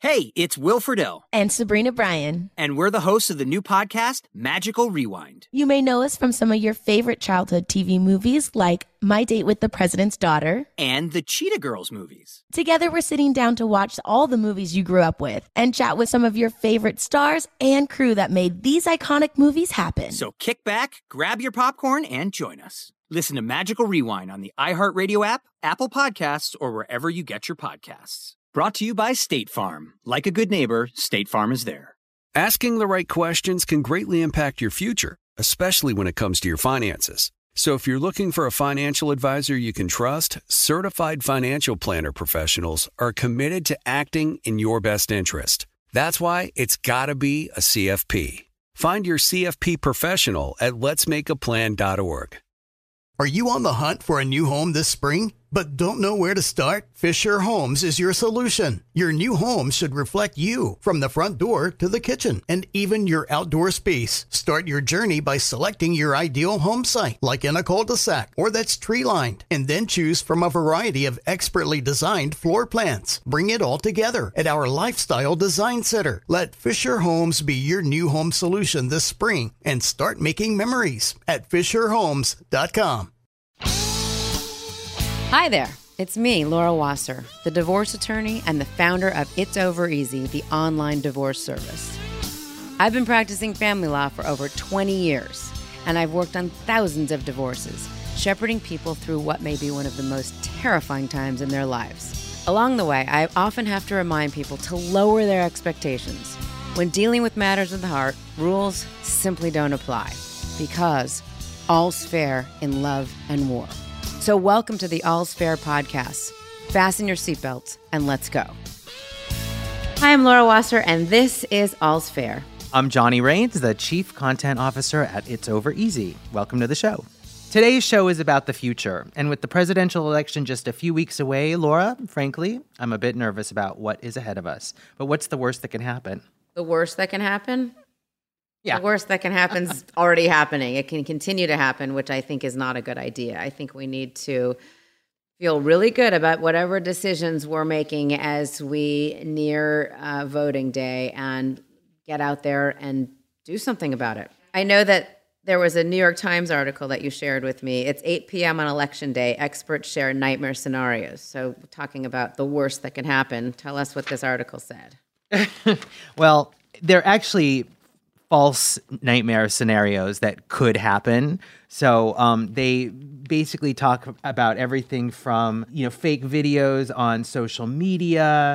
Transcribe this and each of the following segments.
Hey, it's Will Friedle. And Sabrina Bryan. And we're the hosts of the new podcast, Magical Rewind. You may know us from some of your favorite childhood TV movies like My Date with the President's Daughter and the Cheetah Girls movies. Together, we're sitting down to watch all the movies you grew up with and chat with some of your favorite stars and crew that made these iconic movies happen. So kick back, grab your popcorn, and join us. Listen to Magical Rewind on the iHeartRadio app, Apple Podcasts, or wherever you get your podcasts. Brought to you by State Farm. Like a good neighbor, State Farm is there. Asking the right questions can greatly impact your future, especially when it comes to your finances. So if you're looking for a financial advisor you can trust, certified financial planner professionals are committed to acting in your best interest. That's why it's got to be a CFP. Find your CFP professional at letsmakeaplan.org. Are you on the hunt for a new home this spring, but don't know where to start? Fisher Homes is your solution. Your new home should reflect you, from the front door to the kitchen and even your outdoor space. Start your journey by selecting your ideal home site, like in a cul-de-sac or that's tree-lined, and then choose from a variety of expertly designed floor plans. Bring it all together at our Lifestyle Design Center. Let Fisher Homes be your new home solution this spring and start making memories at FisherHomes.com. Hi there, it's me, Laura Wasser, the divorce attorney and the founder of It's Over Easy, the online divorce service. I've been practicing family law for over 20 years, and I've worked on thousands of divorces, shepherding people through what may be one of the most terrifying times in their lives. Along the way, I often have to remind people to lower their expectations. When dealing with matters of the heart, rules simply don't apply, because all's fair in love and war. So welcome to the All's Fair podcast. Fasten your seatbelts and let's go. Hi, I'm Laura Wasser, and this is All's Fair. I'm Johnny Rains, the Chief Content Officer at It's Over Easy. Welcome to the show. Today's show is about the future. And with the presidential election just a few weeks away, Laura, frankly, I'm a bit nervous about what is ahead of us. But what's the worst that can happen? The worst that can happen? Yeah. The worst that can happen is already happening. It can continue to happen, which I think is not a good idea. I think we need to feel really good about whatever decisions we're making as we near voting day and get out there and do something about it. I know that there was a New York Times article that you shared with me. It's 8 p.m. on Election Day. Experts share nightmare scenarios. So talking about the worst that can happen, tell us what this article said. Well, they're actually false nightmare scenarios that could happen. So they basically talk about everything from, fake videos on social media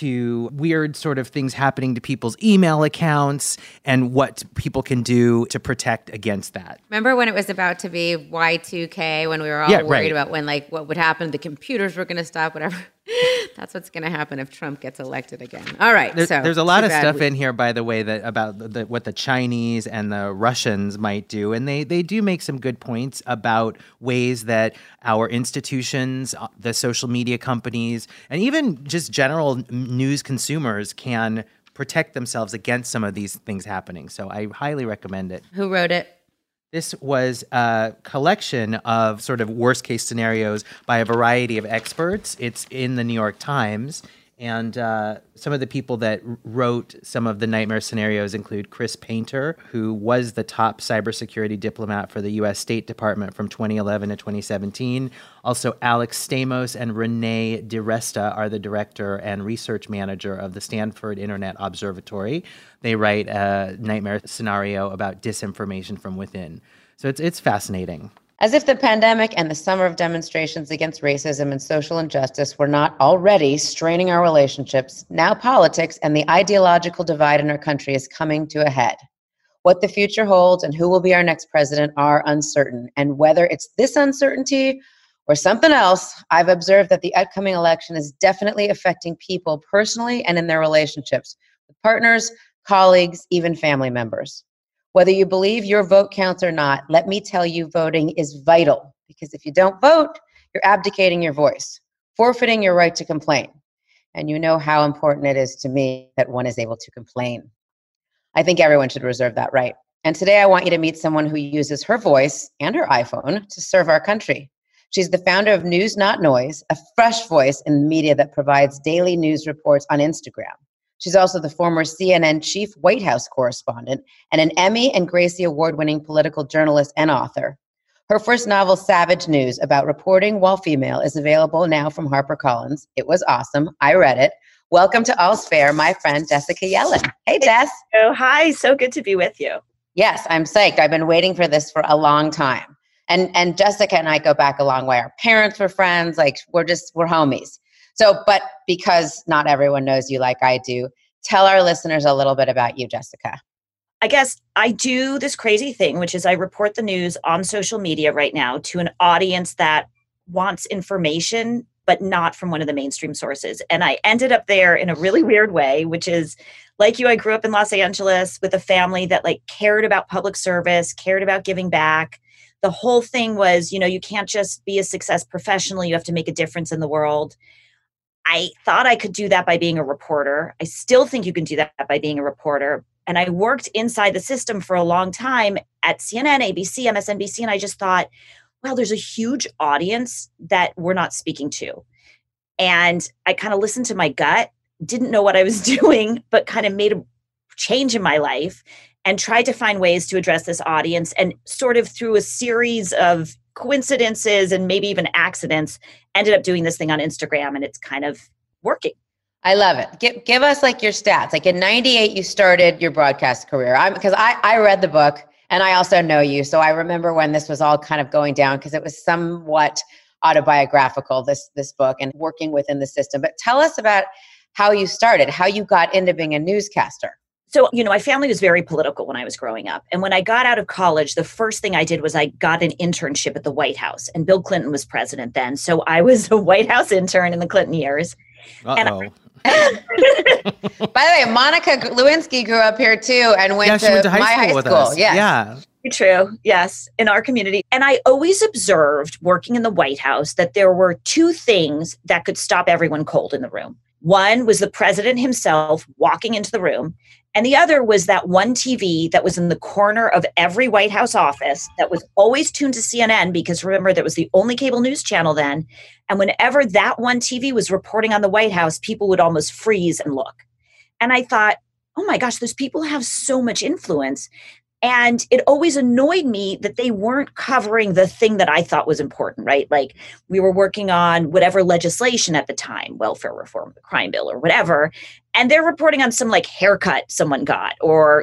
to weird sort of things happening to people's email accounts and what people can do to protect against that. Remember when it was about to be Y2K, when we were all worried about when, what would happen, the computers were going to stop, whatever. That's what's going to happen if Trump gets elected again. All right. There's a lot of stuff in here, by the way, that about what the Chinese and the Russians might do. And they do make some good points about ways that our institutions, the social media companies, and even just general news consumers can protect themselves against some of these things happening. So I highly recommend it. Who wrote it? This was a collection of sort of worst case scenarios by a variety of experts. It's in the New York Times. And some of the people that wrote some of the nightmare scenarios include Chris Painter, who was the top cybersecurity diplomat for the U.S. State Department from 2011 to 2017. Also, Alex Stamos and Renee DiResta are the director and research manager of the Stanford Internet Observatory. They write a nightmare scenario about disinformation from within. So it's fascinating. As if the pandemic and the summer of demonstrations against racism and social injustice were not already straining our relationships, now politics and the ideological divide in our country is coming to a head. What the future holds and who will be our next president are uncertain. And whether it's this uncertainty or something else, I've observed that the upcoming election is definitely affecting people personally and in their relationships with partners, colleagues, even family members. Whether you believe your vote counts or not, let me tell you, voting is vital, because if you don't vote, you're abdicating your voice, forfeiting your right to complain. And you know how important it is to me that one is able to complain. I think everyone should reserve that right. And today I want you to meet someone who uses her voice and her iPhone to serve our country. She's the founder of News Not Noise, a fresh voice in the media that provides daily news reports on Instagram. She's also the former CNN chief White House correspondent and an Emmy and Gracie Award-winning political journalist and author. Her first novel, Savage News, about reporting while female, is available now from HarperCollins. It was awesome. I read it. Welcome to All's Fair, my friend Jessica Yellin. Hey, Jess. Oh, hi. So good to be with you. Yes, I'm psyched. I've been waiting for this for a long time. And Jessica and I go back a long way. Our parents were friends. Like, we're homies. So, but because not everyone knows you like I do, tell our listeners a little bit about you, Jessica. I guess I do this crazy thing, which is I report the news on social media right now to an audience that wants information, but not from one of the mainstream sources. And I ended up there in a really weird way, which is like you, I grew up in Los Angeles with a family that like cared about public service, cared about giving back. The whole thing was, you can't just be a success professionally. You have to make a difference in the world. I thought I could do that by being a reporter. I still think you can do that by being a reporter. And I worked inside the system for a long time at CNN, ABC, MSNBC. And I just thought, well, there's a huge audience that we're not speaking to. And I kind of listened to my gut, didn't know what I was doing, but kind of made a change in my life and tried to find ways to address this audience. And sort of through a series of coincidences and maybe even accidents, ended up doing this thing on Instagram, and it's kind of working. I love it. Give us like your stats. Like in 98, you started your broadcast career. Because I read the book and I also know you. So I remember when this was all kind of going down because it was somewhat autobiographical, this book, and working within the system. But tell us about how you started, how you got into being a newscaster. So, my family was very political when I was growing up. And when I got out of college, the first thing I did was I got an internship at the White House. And Bill Clinton was president then. So I was a White House intern in the Clinton years. Uh-oh. By the way, Monica Lewinsky grew up here too and went she went to to my high with school. us. Yes. Yeah. True. Yes. In our community. And I always observed working in the White House that there were two things that could stop everyone cold in the room. One was the president himself walking into the room. And the other was that one TV that was in the corner of every White House office that was always tuned to CNN, because remember, that was the only cable news channel then. And whenever that one TV was reporting on the White House, people would almost freeze and look. And I thought, oh my gosh, those people have so much influence. And it always annoyed me that they weren't covering the thing that I thought was important, right? Like we were working on whatever legislation at the time, welfare reform, the crime bill or whatever. And they're reporting on some like haircut someone got or,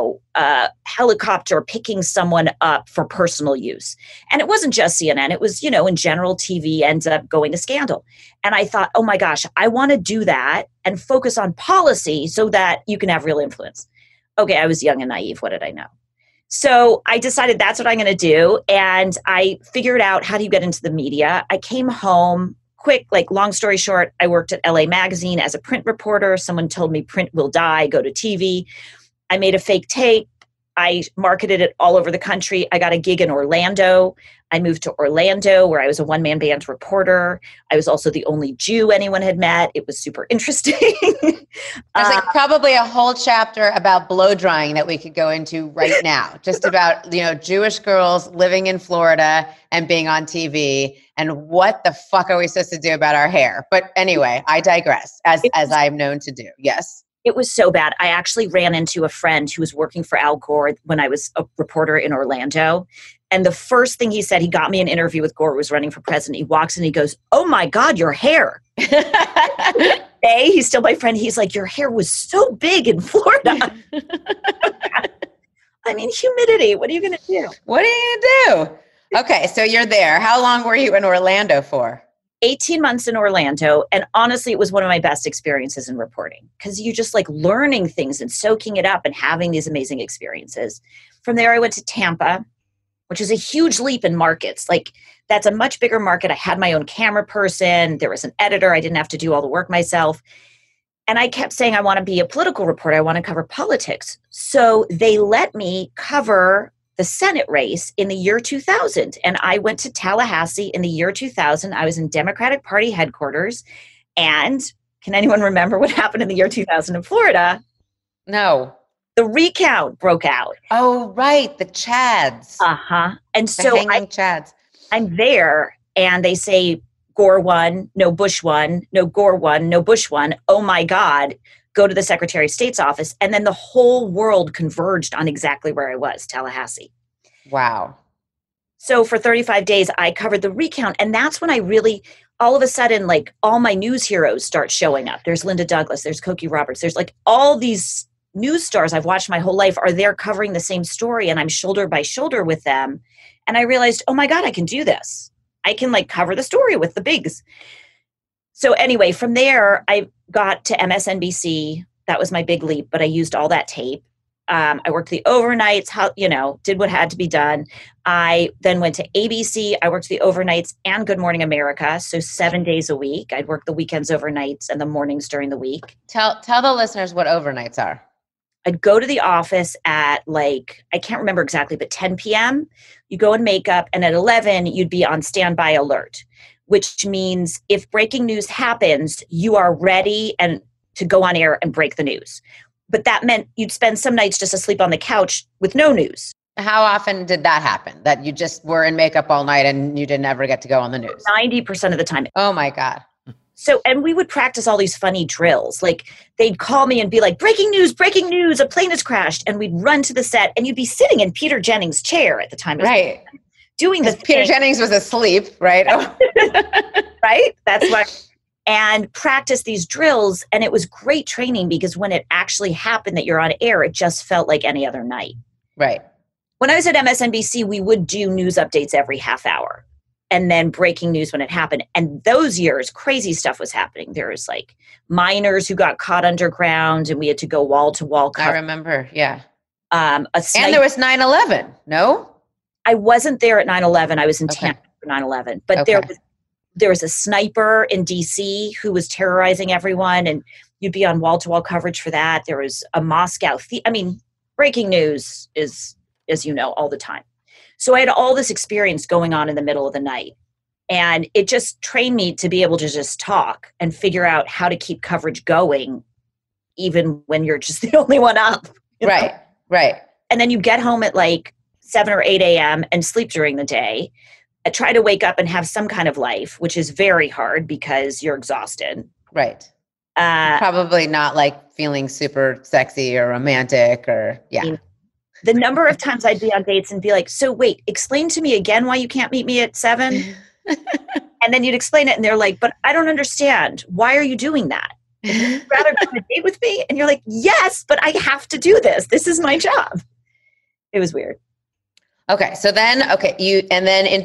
helicopter picking someone up for personal use. And it wasn't just CNN. It was, in general, TV ends up going to scandal. And I thought, oh my gosh, I want to do that and focus on policy so that you can have real influence. Okay, I was young and naive. What did I know? So I decided that's what I'm going to do. And I figured out, how do you get into the media? I came home quick, long story short, I worked at LA Magazine as a print reporter. Someone told me print will die, go to TV. I made a fake tape. I marketed it all over the country. I got a gig in Orlando. I moved to Orlando where I was a one-man band reporter. I was also the only Jew anyone had met. It was super interesting. There's probably a whole chapter about blow drying that we could go into right now, just about, Jewish girls living in Florida and being on TV and what the fuck are we supposed to do about our hair? But anyway, I digress, as I'm known to do. Yes. It was so bad. I actually ran into a friend who was working for Al Gore when I was a reporter in Orlando. And the first thing he said, he got me an interview with Gore, who was running for president. He walks in, he goes, oh my God, your hair. Hey, he's still my friend. He's like, your hair was so big in Florida. I mean, humidity. What are you going to do? What are you going to do? Okay, so you're there. How long were you in Orlando for? 18 months in Orlando. And honestly, it was one of my best experiences in reporting because you just like learning things and soaking it up and having these amazing experiences. From there, I went to Tampa, which is a huge leap in markets. Like that's a much bigger market. I had my own camera person. There was an editor. I didn't have to do all the work myself. And I kept saying, I want to be a political reporter. I want to cover politics. So they let me cover the Senate race in the year 2000. And I went to Tallahassee in the year 2000. I was in Democratic Party headquarters. And can anyone remember what happened in the year 2000 in Florida? No. The recount broke out. Oh, right. The Chads. Uh-huh. And the so Chads. I'm there and they say, Gore won, no Bush won, no Gore won, no Bush won. Oh my God. go to the Secretary of State's office. And then the whole world converged on exactly where I was, Tallahassee. Wow. So for 35 days, I covered the recount. And that's when I really, all of a sudden, like all my news heroes start showing up. There's Linda Douglas, there's Cokie Roberts, there's like all these news stars I've watched my whole life are there covering the same story, and I'm shoulder by shoulder with them. And I realized, oh my God, I can do this. I can like cover the story with the bigs. So anyway, from there, I got to MSNBC. That was my big leap, but I used all that tape. I worked the overnights, did what had to be done. I then went to ABC. I worked the overnights and Good Morning America. So 7 days a week. I'd work the weekends, overnights, and the mornings during the week. Tell the listeners what overnights are. I'd go to the office at like, I can't remember exactly, but 10 p.m. You go in makeup, and at 11, you'd be on standby alert, which means if breaking news happens, you are ready and to go on air and break the news. But that meant you'd spend some nights just asleep on the couch with no news. How often did that happen? That you just were in makeup all night and you didn't ever get to go on the news? 90% of the time. Oh my God. So, and we would practice all these funny drills. Like they'd call me and be like, breaking news, a plane has crashed. And we'd run to the set, and you'd be sitting in Peter Jennings' chair at the time. Right. Doing this. Peter Jennings was asleep, right? Right? That's why. And practice these drills. And it was great training because when it actually happened that you're on air, it just felt like any other night. Right. When I was at MSNBC, we would do news updates every half hour and then breaking news when it happened. And those years, crazy stuff was happening. There was like miners who got caught underground, and we had to go wall to wall. I remember. Yeah. And there was 9/11. No? I wasn't there at 9/11. I was in Tampa for 9/11. But there was a sniper in DC who was terrorizing everyone, and you'd be on wall to wall coverage for that. There was a Moscow. Breaking news is, as you know, all the time. So I had all this experience going on in the middle of the night, and it just trained me to be able to just talk and figure out how to keep coverage going, even when you're just the only one up. Right. And then you get home at like 7 or 8 a.m. and sleep during the day. I try to wake up and have some kind of life, which is very hard because you're exhausted. Right. Probably not like feeling super sexy or romantic or, yeah. The number of times I'd be on dates and be like, so wait, explain to me again why you can't meet me at 7. And then you'd explain it, and they're like, but I don't understand. Why are you doing that? Would you rather go on a date with me? And you're like, yes, but I have to do this. This is my job. It was weird. Okay. So then, and then in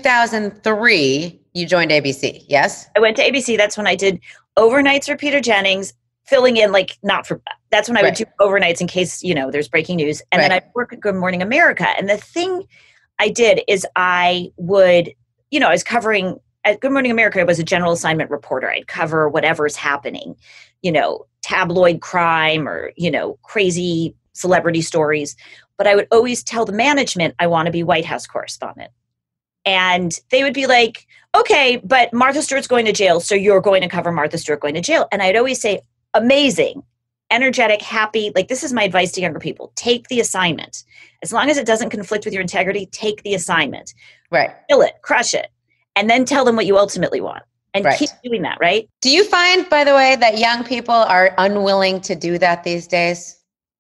2003, you joined ABC. Yes. I went to ABC. That's when I did overnights for Peter Jennings, filling in that's when I would do overnights in case, there's breaking news. And then I'd work at Good Morning America. And the thing I did is I would, I was covering at Good Morning America. I was a general assignment reporter. I'd cover whatever's happening, tabloid crime or, crazy celebrity stories. But I would always tell the management, I want to be White House correspondent. And they would be like, okay, but Martha Stewart's going to jail, so you're going to cover Martha Stewart going to jail. And I'd always say, amazing, energetic, happy. Like, this is my advice to younger people. Take the assignment. As long as it doesn't conflict with your integrity, take the assignment. Right. Kill it, crush it, and then tell them what you ultimately want. And keep doing that, right? Do you find, by the way, that young people are unwilling to do that these days?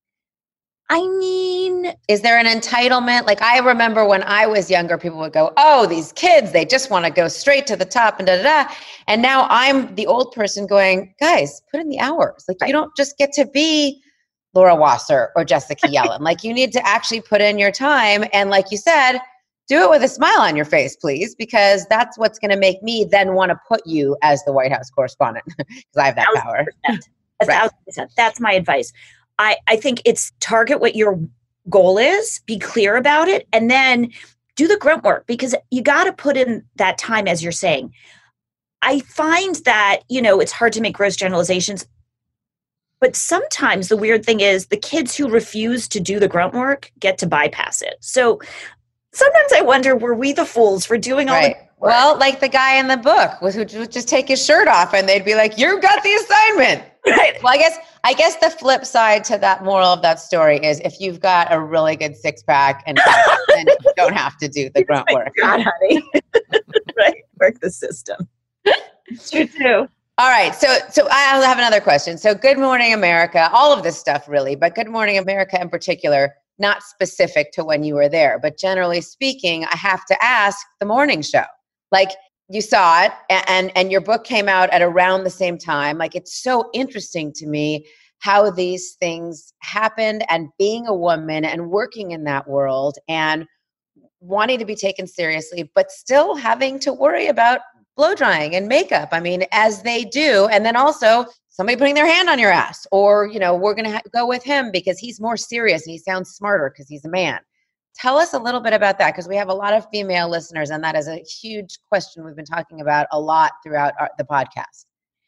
I mean, is there an entitlement? Like, I remember when I was younger, people would go, oh, these kids, they just want to go straight to the top and da-da-da. And now I'm the old person going, guys, put in the hours. Like, you don't just get to be Laura Wasser or Jessica Yellen. Like, you need to actually put in your time. And like you said, do it with a smile on your face, please, because that's what's going to make me then want to put you as the White House correspondent because I have that 1,000%. power. 1,000%. That's my advice. I think it's target what your goal is, be clear about it, and then do the grunt work, because you got to put in that time, as you're saying. I find that, it's hard to make gross generalizations, but sometimes the weird thing is the kids who refuse to do the grunt work get to bypass it. So sometimes I wonder, were we the fools for doing all the work? Well, like the guy in the book who would just take his shirt off and they'd be like, you got the assignment. Right. Well, I guess the flip side to that moral of that story is if you've got a really good six pack and then you don't have to do the grunt work. God, honey. Right. Work the system. It's true too. All right. So I'll have another question. So Good Morning America, all of this stuff really, but Good Morning America in particular, not specific to when you were there, but generally speaking, I have to ask the morning show. Like, you saw it and your book came out at around the same time. Like, it's so interesting to me how these things happened, and being a woman and working in that world and wanting to be taken seriously, but still having to worry about blow drying and makeup. I mean, as they do. And then also somebody putting their hand on your ass, or, we're going to go with him because he's more serious and he sounds smarter because he's a man. Tell us a little bit about that, because we have a lot of female listeners, and that is a huge question we've been talking about a lot throughout the podcast.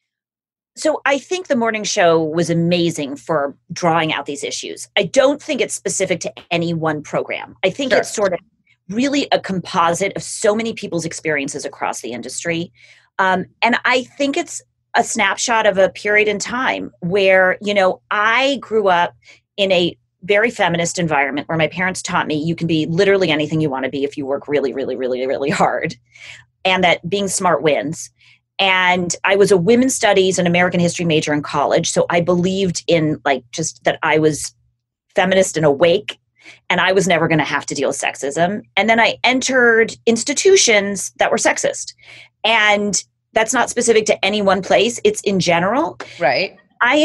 So I think the morning show was amazing for drawing out these issues. I don't think it's specific to any one program. I think It's sort of really a composite of so many people's experiences across the industry. And I think it's a snapshot of a period in time where, I grew up in a very feminist environment where my parents taught me you can be literally anything you want to be if you work really, really, really, really hard, and that being smart wins. And I was a women's studies and American history major in college. So I believed in just that I was feminist and awake, and I was never going to have to deal with sexism. And then I entered institutions that were sexist. And that's not specific to any one place. It's in general. Right.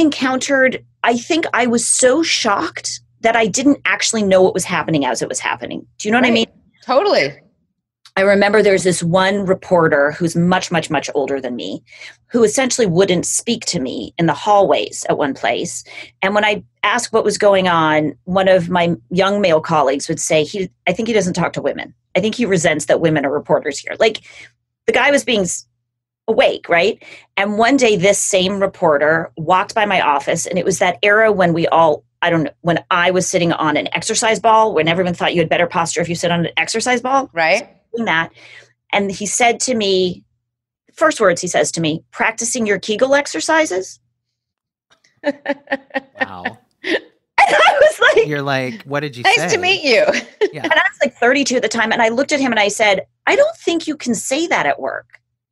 I think I was so shocked that I didn't actually know what was happening as it was happening. Do you know what I mean? Totally. I remember there's this one reporter who's much, much, much older than me, who essentially wouldn't speak to me in the hallways at one place. And when I asked what was going on, one of my young male colleagues would say, I think he doesn't talk to women. I think he resents that women are reporters here. The guy was being awake, right? And one day this same reporter walked by my office, and it was that era when when I was sitting on an exercise ball, when everyone thought you had better posture if you sit on an exercise ball. Right. Doing that. And he said to me, first words he says to me, practicing your Kegel exercises. Wow. And I was like, you're like, what did you nice say? to meet you. Yeah. And I was 32 at the time. And I looked at him and I said, I don't think you can say that at work.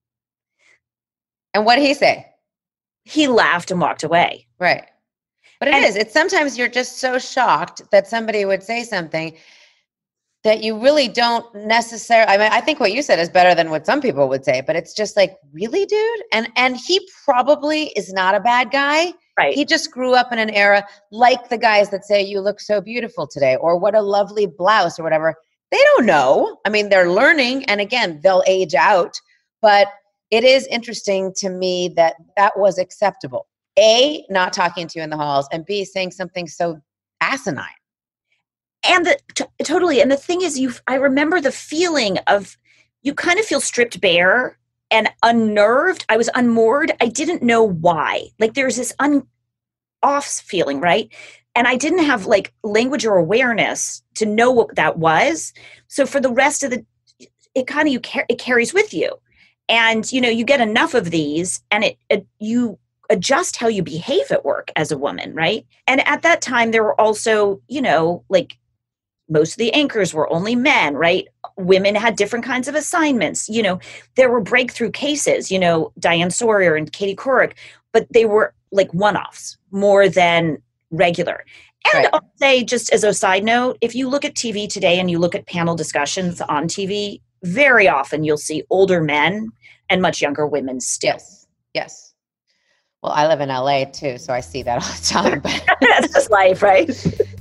And what did he say? He laughed and walked away. Right. But it's sometimes you're just so shocked that somebody would say something that you really don't necessarily, I think what you said is better than what some people would say, but it's just really, dude? And he probably is not a bad guy. Right. He just grew up in an era like the guys that say, you look so beautiful today, or what a lovely blouse or whatever. They don't know. They're learning. And again, they'll age out, but it is interesting to me that was acceptable. A, not talking to you in the halls, and B, saying something so asinine. And totally. And the thing is, I remember the feeling of you kind of feel stripped bare and unnerved. I was unmoored. I didn't know why. There's this off feeling, right? And I didn't have language or awareness to know what that was. So for the rest of it carries with you. And, you get enough of these, and you adjust how you behave at work as a woman, right? And at that time, there were also, most of the anchors were only men, right? Women had different kinds of assignments. There were breakthrough cases, Diane Sawyer and Katie Couric, but they were one-offs more than regular. And right. I'll say, just as a side note, if you look at TV today and you look at panel discussions on TV, very often you'll see older men and much younger women still. Yes. Well, I live in LA too, so I see that all the time. But that's just life, right?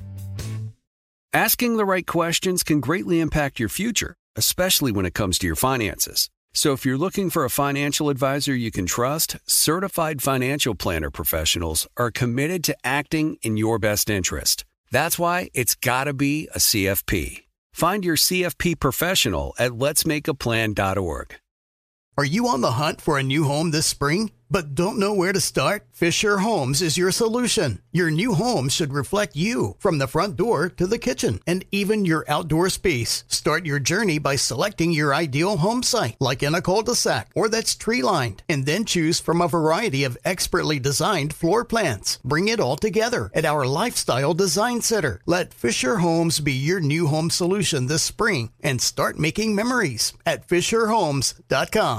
Asking the right questions can greatly impact your future, especially when it comes to your finances. So if you're looking for a financial advisor you can trust, certified financial planner professionals are committed to acting in your best interest. That's why it's got to be a CFP. Find your CFP professional at letsmakeaplan.org. Are you on the hunt for a new home this spring, but don't know where to start? Fisher Homes is your solution. Your new home should reflect you, from the front door to the kitchen and even your outdoor space. Start your journey by selecting your ideal home site, like in a cul-de-sac or that's tree-lined, and then choose from a variety of expertly designed floor plans. Bring it all together at our Lifestyle Design Center. Let Fisher Homes be your new home solution this spring and start making memories at FisherHomes.com.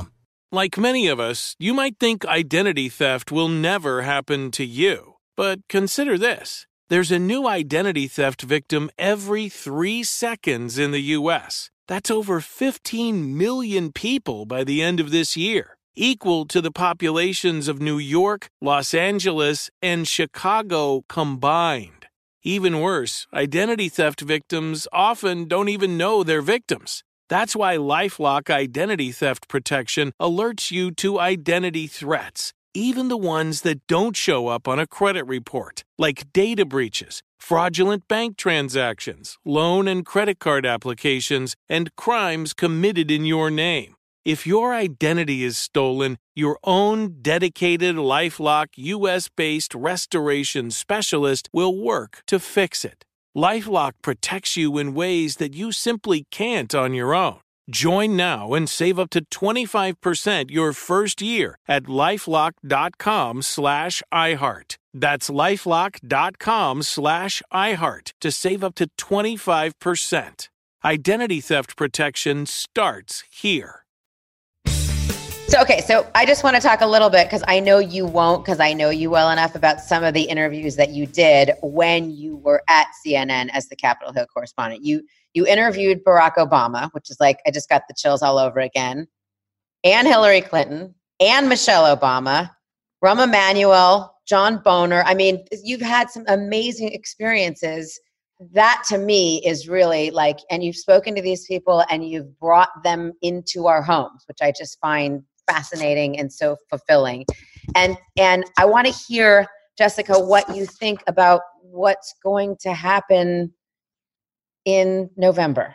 Like many of us, you might think identity theft will never happen to you. But consider this. There's a new identity theft victim every 3 seconds in the U.S. That's over 15 million people by the end of this year, equal to the populations of New York, Los Angeles, and Chicago combined. Even worse, identity theft victims often don't even know they're victims. That's why LifeLock Identity Theft Protection alerts you to identity threats, even the ones that don't show up on a credit report, like data breaches, fraudulent bank transactions, loan and credit card applications, and crimes committed in your name. If your identity is stolen, your own dedicated LifeLock U.S.-based restoration specialist will work to fix it. LifeLock protects you in ways that you simply can't on your own. Join now and save up to 25% your first year at LifeLock.com/iHeart. That's LifeLock.com/iHeart to save up to 25%. Identity theft protection starts here. So I just want to talk a little bit, because I know you won't, because I know you well enough, about some of the interviews that you did when you were at CNN as the Capitol Hill correspondent. You interviewed Barack Obama, which is like, I just got the chills all over again, and Hillary Clinton, and Michelle Obama, Rahm Emanuel, John Boehner. I mean, you've had some amazing experiences. That to me is really like, and you've spoken to these people and you've brought them into our homes, which I just find fascinating and so fulfilling. And I want to hear, Jessica, what you think about what's going to happen in November.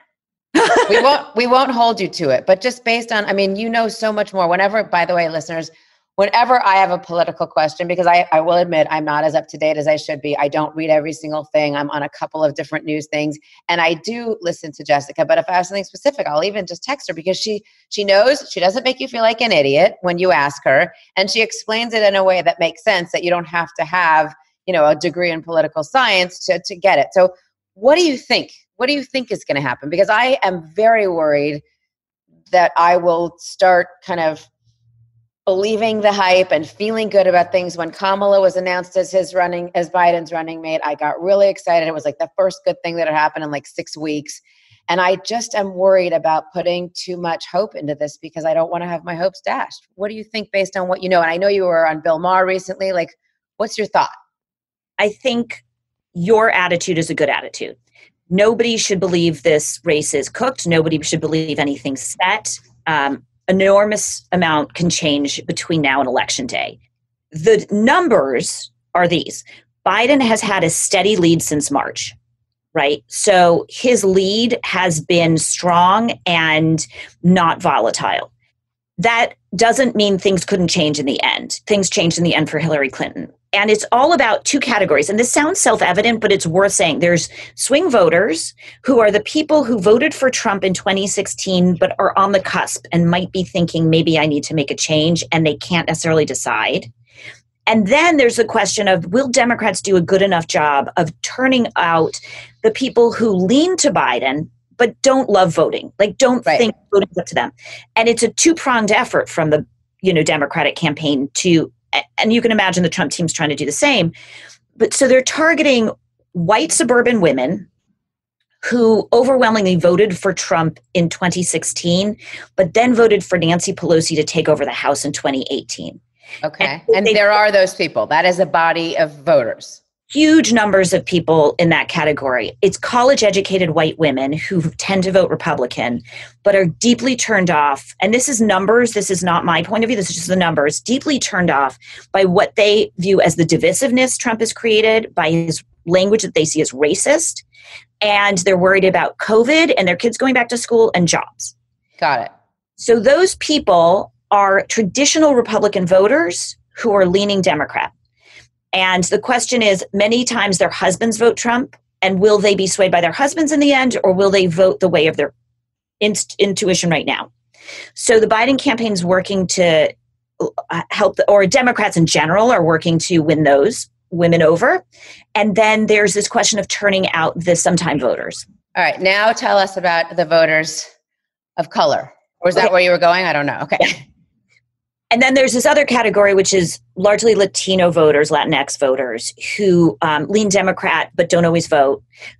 We won't hold you to it, but just based on, I mean, you know so much more. Whenever, by the way, listeners, whenever I have a political question, because I will admit I'm not as up to date as I should be. I don't read every single thing. I'm on a couple of different news things, and I do listen to Jessica. But if I have something specific, I'll even just text her, because she knows she doesn't make you feel like an idiot when you ask her, and she explains it in a way that makes sense, that you don't have to have, a degree in political science to get it. So what do you think? What do you think is going to happen? Because I am very worried that I will start kind of believing the hype and feeling good about things. When Kamala was announced as Biden's running mate, I got really excited. It was like the first good thing that had happened in like 6 weeks. And I just am worried about putting too much hope into this, because I don't want to have my hopes dashed. What do you think based on what you know? And I know you were on Bill Maher recently. Like, what's your thought? I think your attitude is a good attitude. Nobody should believe this race is cooked. Nobody should believe anything's set. Enormous amount can change between now and Election Day. The numbers are these. Biden has had a steady lead since March, right? So his lead has been strong and not volatile. That doesn't mean things couldn't change in the end. Things changed in the end for Hillary Clinton. And it's all about two categories. And this sounds self-evident, but it's worth saying. There's swing voters, who are the people who voted for Trump in 2016, but are on the cusp and might be thinking, maybe I need to make a change, and they can't necessarily decide. And then there's the question of, will Democrats do a good enough job of turning out the people who lean to Biden, but don't love voting, like don't think voting's up to them. And it's a two-pronged effort from the Democratic campaign to, and you can imagine the Trump team's trying to do the same. But so they're targeting white suburban women who overwhelmingly voted for Trump in 2016, but then voted for Nancy Pelosi to take over the House in 2018. Okay. And there are those people. That is a body of voters. Huge numbers of people in that category. It's college-educated white women who tend to vote Republican, but are deeply turned off. And this is numbers. This is not my point of view. This is just the numbers. Deeply turned off by what they view as the divisiveness Trump has created, by his language that they see as racist. And they're worried about COVID and their kids going back to school and jobs. Got it. So those people are traditional Republican voters who are leaning Democrat. And the question is, many times their husbands vote Trump, and will they be swayed by their husbands in the end, or will they vote the way of their intuition right now? So the Biden campaign is working to help, or Democrats in general are working to win those women over. And then there's this question of turning out the sometime voters. All right, now tell us about the voters of color. Or is that where you were going? I don't know. Okay. Yeah. And then there's this other category, which is largely Latino voters, Latinx voters, who lean Democrat but don't always vote.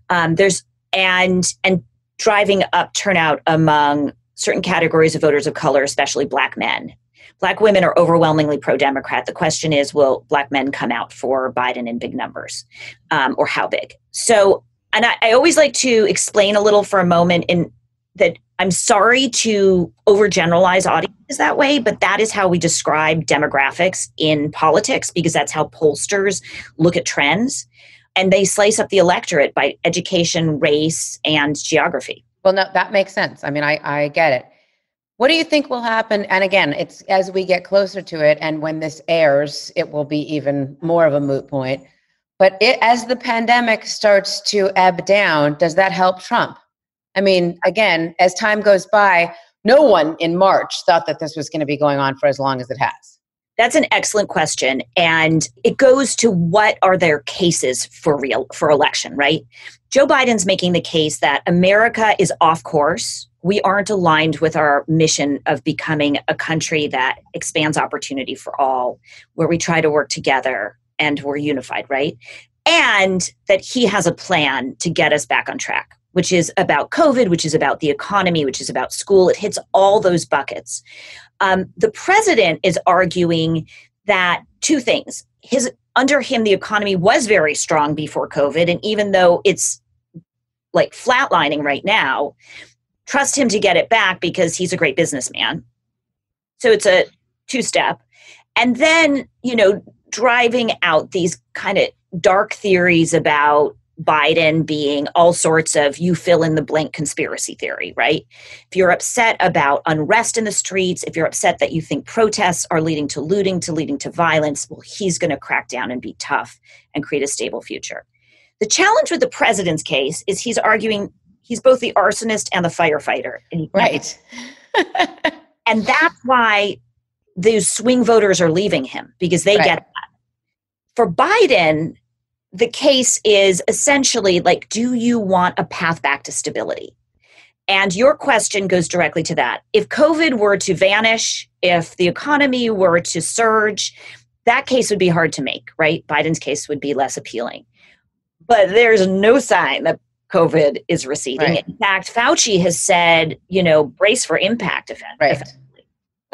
And driving up turnout among certain categories of voters of color, especially Black men. Black women are overwhelmingly pro-Democrat. The question is, will Black men come out for Biden in big numbers, or how big? So, and I always like to explain a little for a moment in that I'm sorry to overgeneralize audiences that way, but that is how we describe demographics in politics, because that's how pollsters look at trends. And they slice up the electorate by education, race, and geography. Well, no, that makes sense. I mean, I get it. What do you think will happen? And again, it's as we get closer to it, and when this airs, it will be even more of a moot point. But as the pandemic starts to ebb down, does that help Trump? I mean, again, as time goes by, no one in March thought that this was going to be going on for as long as it has. That's an excellent question. And it goes to what are their cases for election, right? Joe Biden's making the case that America is off course. We aren't aligned with our mission of becoming a country that expands opportunity for all, where we try to work together and we're unified, right? And that he has a plan to get us back on track, which is about COVID, which is about the economy, which is about school. It hits all those buckets. The president is arguing that two things. Under him, the economy was very strong before COVID. And even though it's like flatlining right now, trust him to get it back because he's a great businessman. So it's a two-step. And then, driving out these kind of dark theories about Biden being all sorts of you fill in the blank conspiracy theory, right? If you're upset about unrest in the streets, if you're upset that you think protests are leading to looting, leading to violence, well, he's going to crack down and be tough and create a stable future. The challenge with the president's case is he's arguing he's both the arsonist and the firefighter. And right. And that's why those swing voters are leaving him, because they get that. For Biden, the case is essentially like, do you want a path back to stability? And your question goes directly to that. If COVID were to vanish, if the economy were to surge, that case would be hard to make, right? Biden's case would be less appealing. But there's no sign that COVID is receding. Right. In fact, Fauci has said, brace for impact effectively.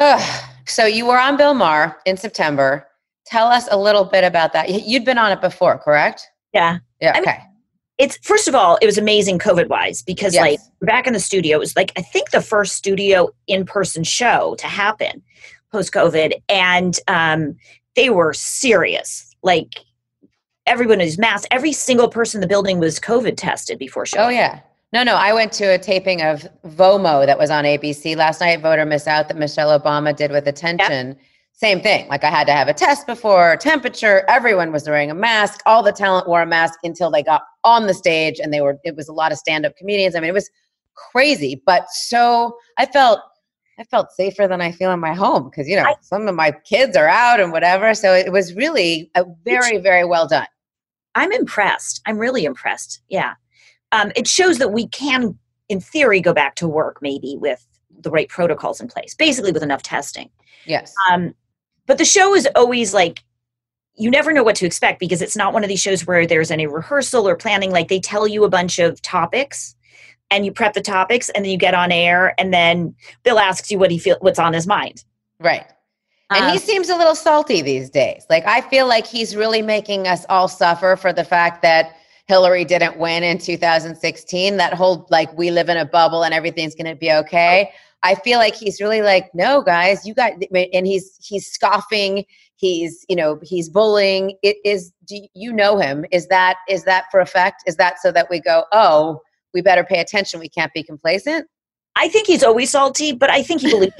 So you were on Bill Maher in September. Tell us a little bit about that. You'd been on it before, correct? Yeah. Yeah. Okay. It's first of all, it was amazing COVID wise because we're back in the studio. It was I think the first studio in-person show to happen post COVID. And they were serious. Everyone is masked. Every single person in the building was COVID tested before show. Oh yeah. No. I went to a taping of VOMO that was on ABC last night. Vote or Miss Out that Michelle Obama did with Attention. Yep. Same thing. I had to have a test before, temperature. Everyone was wearing a mask. All the talent wore a mask until they got on the stage, and it was a lot of stand-up comedians. I mean, it was crazy. But so I felt safer than I feel in my home because, some of my kids are out and whatever. So it was really a very, very well done. I'm impressed. I'm really impressed. Yeah. It shows that we can, in theory, go back to work maybe with the right protocols in place, basically with enough testing. Yes. But the show is always you never know what to expect because it's not one of these shows where there's any rehearsal or planning. They tell you a bunch of topics and you prep the topics and then you get on air and then Bill asks you what's on his mind. Right. And he seems a little salty these days. I feel like he's really making us all suffer for the fact that Hillary didn't win in 2016. That whole, we live in a bubble and everything's going to be okay. I feel like he's really no, guys, you got, and he's scoffing. He's bullying. Do you know him? Is that for effect? Is that so that we go, oh, we better pay attention. We can't be complacent. I think he's always salty, but I think he believes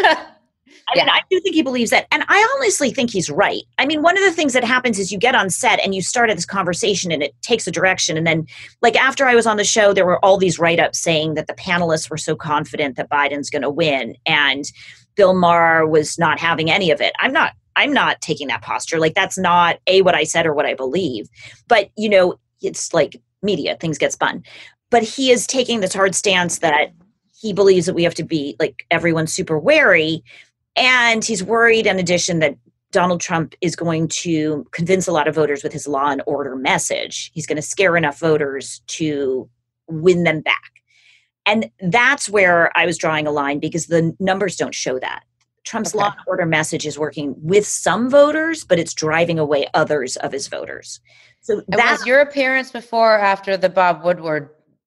I do think he believes that. And I honestly think he's right. I mean, one of the things that happens is you get on set and you start this conversation and it takes a direction. And then after I was on the show, there were all these write-ups saying that the panelists were so confident that Biden's going to win. And Bill Maher was not having any of it. I'm not taking that posture. That's not what I said or what I believe. But, it's media, things get spun. But he is taking this hard stance that he believes that we have to be everyone's super wary. And he's worried, in addition, that Donald Trump is going to convince a lot of voters with his law and order message. He's going to scare enough voters to win them back. And that's where I was drawing a line, because the numbers don't show that. Trump's law and order message is working with some voters, but it's driving away others of his voters. So that was your appearance before or after the Bob Woodward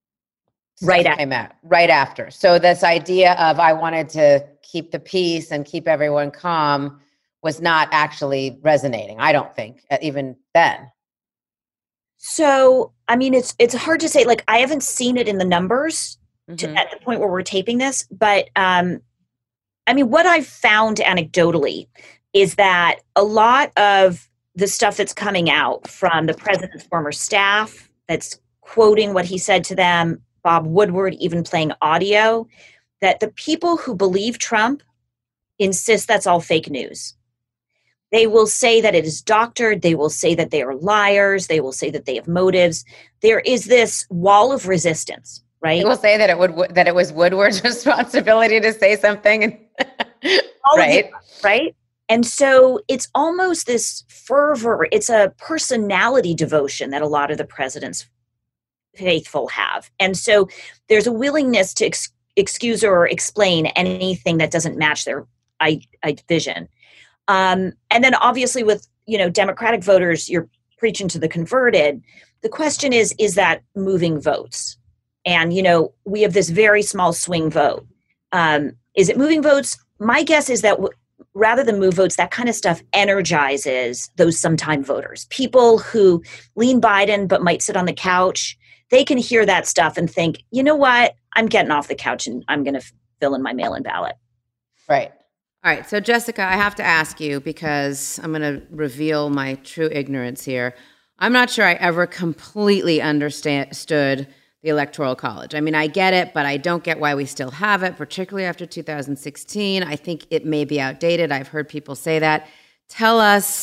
came out? Right after. So this idea of I wanted to keep the peace and keep everyone calm was not actually resonating, I don't think, even then. So, I mean, it's hard to say. Like, I haven't seen it in the numbers at the point where we're taping this. But, I mean, what I've found anecdotally is that a lot of the stuff that's coming out from the president's former staff, that's quoting what he said to them, Bob Woodward even playing audio, that the people who believe Trump insist that's all fake news. They will say that it is doctored. They will say that they are liars. They will say that they have motives. There is this wall of resistance, right? They will say that it was Woodward's responsibility to say something. Right. Right. And so it's almost this fervor. It's a personality devotion that a lot of the president's faithful have. And so there's a willingness to excuse or explain anything that doesn't match their vision. And then obviously with, Democratic voters, you're preaching to the converted. The question is that moving votes? And, we have this very small swing vote. Is it moving votes? My guess is that rather than move votes, that kind of stuff energizes those sometime voters. People who lean Biden but might sit on the couch, they can hear that stuff and think, you know what? I'm getting off the couch and I'm going to fill in my mail-in ballot. Right. All right. So, Jessica, I have to ask you, because I'm going to reveal my true ignorance here. I'm not sure I ever completely understood the Electoral College. I mean, I get it, but I don't get why we still have it, particularly after 2016. I think it may be outdated. I've heard people say that. Tell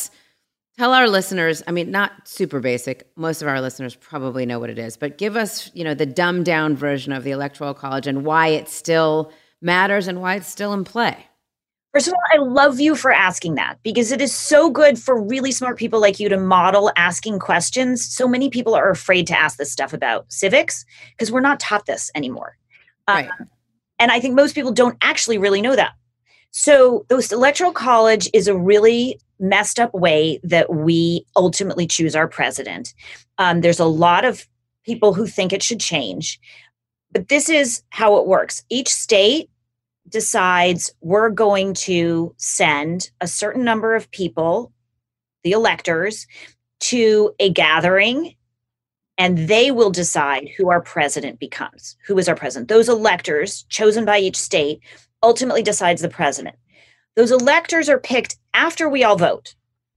our listeners, I mean, not super basic. Most of our listeners probably know what it is, but give us, the dumbed down version of the Electoral College and why it still matters and why it's still in play. First of all, I love you for asking that, because it is so good for really smart people like you to model asking questions. So many people are afraid to ask this stuff about civics because we're not taught this anymore. Right. And I think most people don't actually really know that. So the Electoral College is a really messed up way that we ultimately choose our president. There's a lot of people who think it should change, but this is how it works. Each state decides we're going to send a certain number of people, the electors, to a gathering, and they will decide who our president becomes, who is our president. Those electors, chosen by each state, ultimately decides the president. Those electors are picked after we all vote.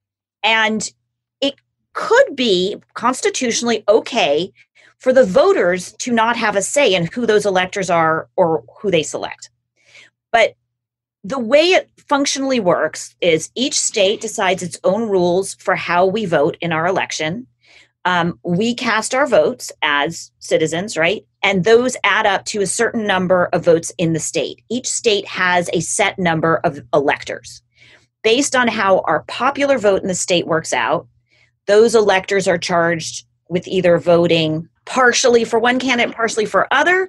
And it could be constitutionally okay for the voters to not have a say in who those electors are or who they select. But the way it functionally works is each state decides its own rules for how we vote in our election. We cast our votes as citizens, right? And those add up to a certain number of votes in the state. Each state has a set number of electors. Based on how our popular vote in the state works out, those electors are charged with either voting partially for one candidate, partially for other,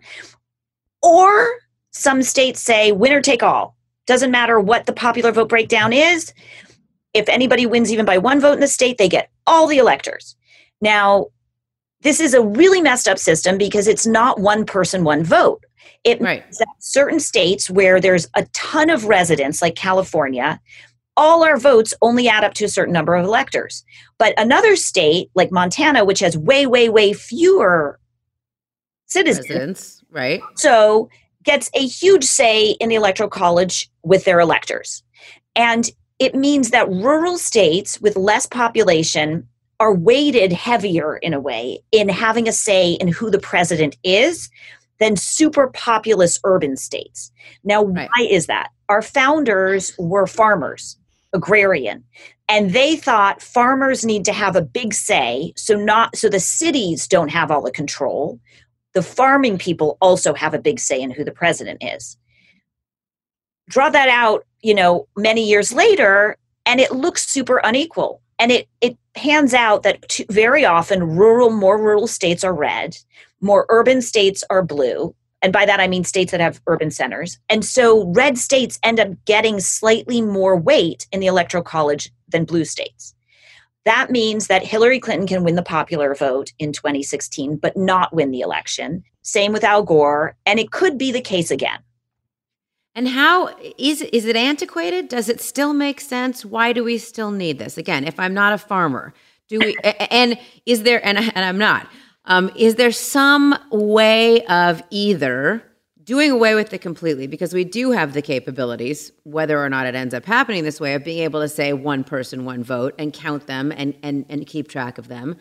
or some states say winner take all. Doesn't matter what the popular vote breakdown is. If anybody wins even by one vote in the state, they get all the electors. Now, this is a really messed up system because it's not one person, one vote. It means that certain states where there's a ton of residents, like California, all our votes only add up to a certain number of electors. But another state, like Montana, which has way, way, way fewer citizens, right? So gets a huge say in the Electoral College with their electors. And it means that rural states with less population are weighted heavier in a way in having a say in who the president is than super populous urban states. Now, why is that? Our founders were farmers, agrarian, and they thought farmers need to have a big say, so the cities don't have all the control. The farming people also have a big say in who the president is. Draw that out, many years later, and it looks super unequal. And it pans out that very often more rural states are red, more urban states are blue. And by that, I mean states that have urban centers. And so red states end up getting slightly more weight in the Electoral College than blue states. That means that Hillary Clinton can win the popular vote in 2016, but not win the election. Same with Al Gore. And it could be the case again. And how is it antiquated? Does it still make sense? Why do we still need this? Again, if I'm not a farmer, do we, and is there, and I'm not, is there some way of either doing away with it completely, because we do have the capabilities, whether or not it ends up happening this way, of being able to say one person, one vote and count them and keep track of them,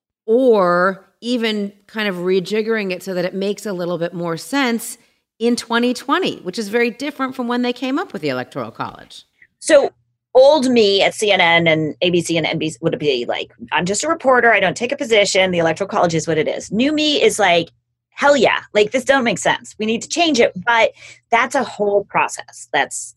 or even kind of rejiggering it so that it makes a little bit more sense in 2020, which is very different from when they came up with the Electoral College. So old me at CNN and ABC and NBC would be like, I'm just a reporter. I don't take a position. The Electoral College is what it is. New me is like, hell yeah, like this don't make sense. We need to change it. But that's a whole process. That's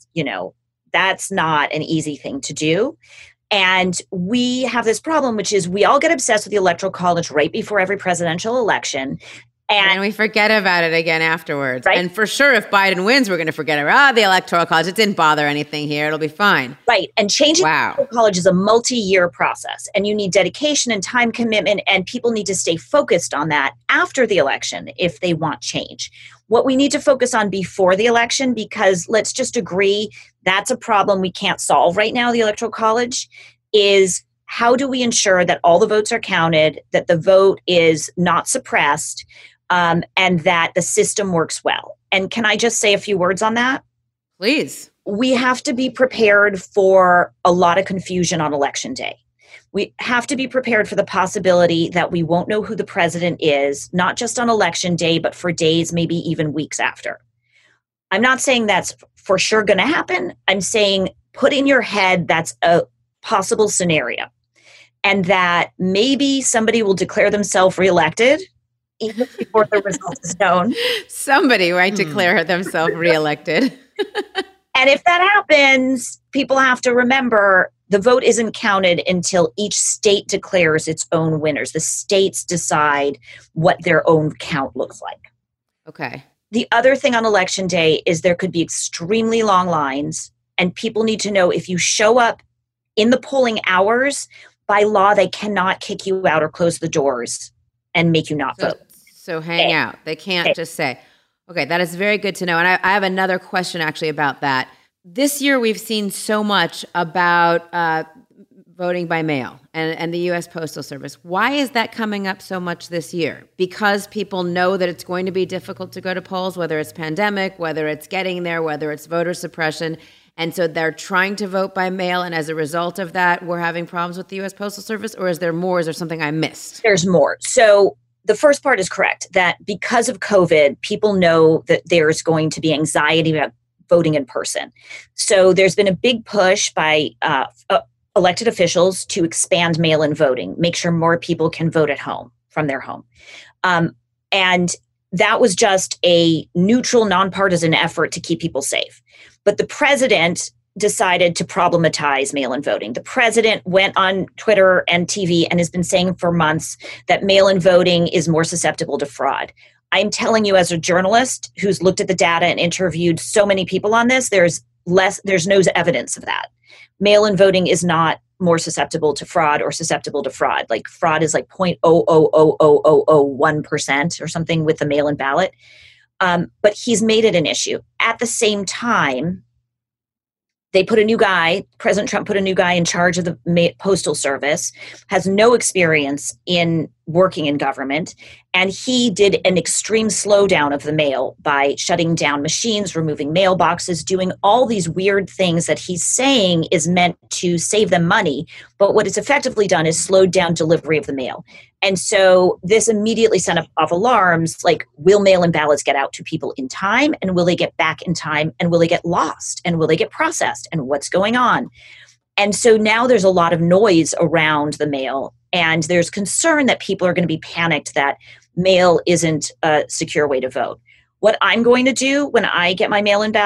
not an easy thing to do. And we have this problem, which is we all get obsessed with the Electoral College right before every presidential election. And we forget about it again afterwards. Right? And for sure, if Biden wins, we're going to forget about the Electoral College. It didn't bother anything here. It'll be fine. Right. And changing the Electoral College is a multi-year process. And you need dedication and time commitment. And people need to stay focused on that after the election if they want change. What we need to focus on before the election, because let's just agree that's a problem we can't solve right now, the Electoral College, is how do we ensure that all the votes are counted, that the vote is not suppressed, and that the system works well. And can I just say a few words on that? Please. We have to be prepared for a lot of confusion on Election Day. We have to be prepared for the possibility that we won't know who the president is, not just on Election Day, but for days, maybe even weeks after. I'm not saying that's for sure going to happen. I'm saying put in your head that's a possible scenario, and that maybe somebody will declare themselves reelected even before the result is known. Somebody might declare themselves reelected. And if that happens, people have to remember the vote isn't counted until each state declares its own winners. The states decide what their own count looks like. Okay. The other thing on Election Day is there could be extremely long lines, and people need to know if you show up in the polling hours, by law, they cannot kick you out or close the doors and make you not vote. So hang out. They can't just say, okay, that is very good to know. And I have another question actually about that. This year, we've seen so much about voting by mail and the U.S. Postal Service. Why is that coming up so much this year? Because people know that it's going to be difficult to go to polls, whether it's pandemic, whether it's getting there, whether it's voter suppression. And so they're trying to vote by mail. And as a result of that, we're having problems with the U.S. Postal Service? Or is there more? Is there something I missed? There's more. So the first part is correct, that because of COVID, people know that there's going to be anxiety about voting in person. So there's been a big push by elected officials to expand mail-in voting, make sure more people can vote at home from their home. And that was just a neutral, nonpartisan effort to keep people safe. But the president decided to problematize mail-in voting. The president went on Twitter and TV and has been saying for months that mail-in voting is more susceptible to fraud. I'm telling you, as a journalist who's looked at the data and interviewed so many people on this, there's no evidence of that. Mail-in voting is not more susceptible to fraud or susceptible to fraud. Like fraud is like 0.0000001% or something with the mail-in ballot. But he's made it an issue. At the same time, President Trump put a new guy in charge of the Postal Service, has no experience in working in government, and he did an extreme slowdown of the mail by shutting down machines, removing mailboxes, doing all these weird things that he's saying is meant to save them money. But what it's effectively done is slowed down delivery of the mail. And so this immediately sent off alarms like, will mail-in ballots get out to people in time? And will they get back in time? And will they get lost? And will they get processed? And what's going on? And so now there's a lot of noise around the mail. And there's concern that people are going to be panicked that mail isn't a secure way to vote. What I'm going to do when I get my mail-in ballot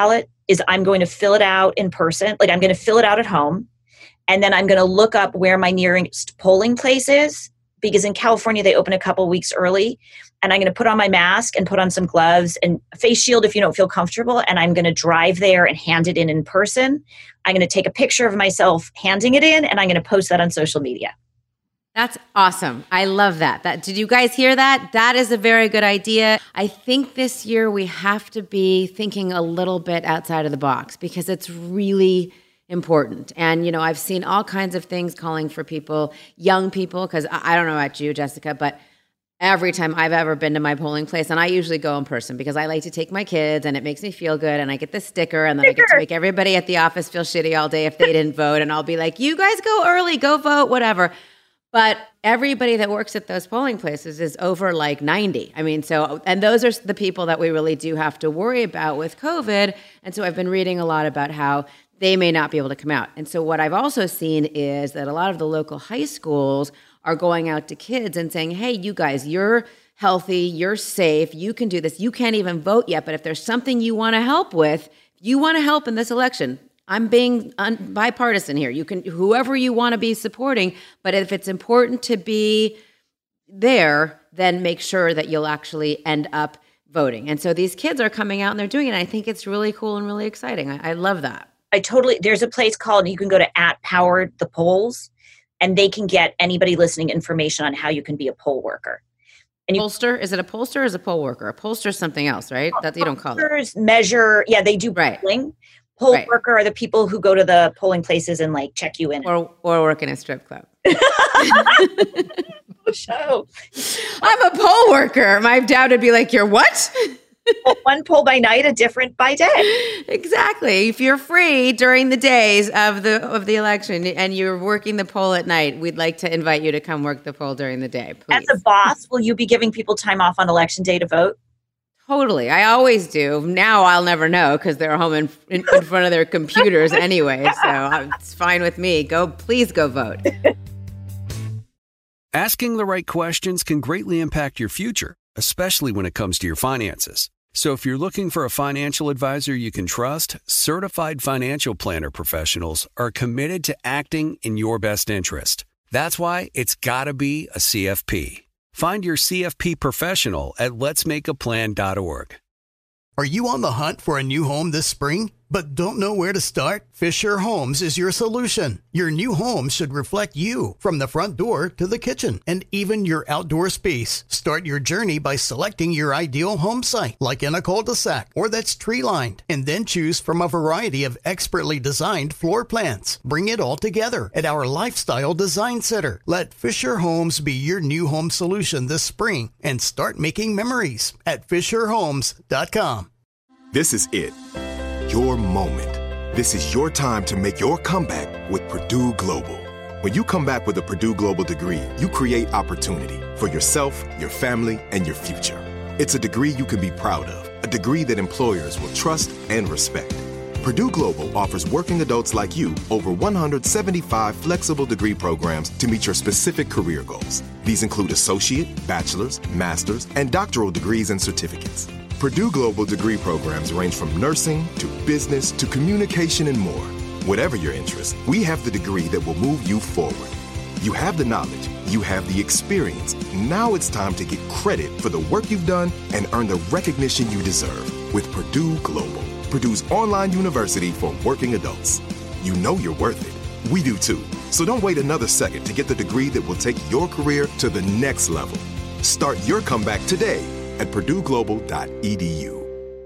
is I'm going to fill it out in person. Like I'm going to fill it out at home. And then I'm going to look up where my nearest polling place is, because in California, they open a couple weeks early. And I'm going to put on my mask and put on some gloves and a face shield if you don't feel comfortable. And I'm going to drive there and hand it in person. I'm going to take a picture of myself handing it in, and I'm going to post that on social media. That's awesome. I love that. Did you guys hear that? That is a very good idea. I think this year we have to be thinking a little bit outside of the box because it's really important. And, you know, I've seen all kinds of things calling for people, young people, because I don't know about you, Jessica, but every time I've ever been to my polling place, and I usually go in person because I like to take my kids and it makes me feel good, and I get the sticker, and then I get to make everybody at the office feel shitty all day if they didn't vote, and I'll be like, you guys go early, go vote, whatever. But everybody that works at those polling places is over like 90. I mean, and those are the people that we really do have to worry about with COVID. And so I've been reading a lot about how they may not be able to come out. And so what I've also seen is that a lot of the local high schools are going out to kids and saying, hey, you guys, you're healthy, you're safe, you can do this. You can't even vote yet, but if there's something you want to help with, you want to help in this election, I'm being bipartisan here. You can, whoever you want to be supporting, but if it's important to be there, then make sure that you'll actually end up voting. And so these kids are coming out and they're doing it. And I think it's really cool and really exciting. I love that. There's a place called, you can go to @PoweredThePolls, and they can get anybody listening information on how you can be a poll worker. And pollster? Is it a pollster or is it a poll worker? A pollster is something else, right? That you don't call it. Measure, yeah, they do polling. Poll worker are the people who go to the polling places and like check you in. Or work in a strip club. Show. I'm a poll worker. My dad would be like, you're what? One poll by night, a different by day. Exactly. If you're free during the days of the election and you're working the poll at night, we'd like to invite you to come work the poll during the day, please. As a boss, will you be giving people time off on election day to vote? Totally. I always do. Now I'll never know because they're home in front of their computers anyway. So it's fine with me. Please go vote. Asking the right questions can greatly impact your future, especially when it comes to your finances. So if you're looking for a financial advisor you can trust, certified financial planner professionals are committed to acting in your best interest. That's why it's got to be a CFP. Find your CFP professional at letsmakeaplan.org. Are you on the hunt for a new home this spring, but don't know where to start? Fisher Homes is your solution. Your new home should reflect you, from the front door to the kitchen, and even your outdoor space. Start your journey by selecting your ideal home site, like in a cul-de-sac or that's tree-lined, and then choose from a variety of expertly designed floor plans. Bring it all together at our Lifestyle Design Center. Let Fisher Homes be your new home solution this spring and start making memories at FisherHomes.com. This is it. Your moment. This is your time to make your comeback with Purdue Global. When you come back with a Purdue Global degree, you create opportunity for yourself, your family, and your future. It's a degree you can be proud of, a degree that employers will trust and respect. Purdue Global offers working adults like you over 175 flexible degree programs to meet your specific career goals. These include associate, bachelor's, master's, and doctoral degrees and certificates. Purdue Global degree programs range from nursing to business to communication and more. Whatever your interest, we have the degree that will move you forward. You have the knowledge, you have the experience. Now it's time to get credit for the work you've done and earn the recognition you deserve with Purdue Global, Purdue's online university for working adults. You know you're worth it. We do too. So don't wait another second to get the degree that will take your career to the next level. Start your comeback today at purdueglobal.edu.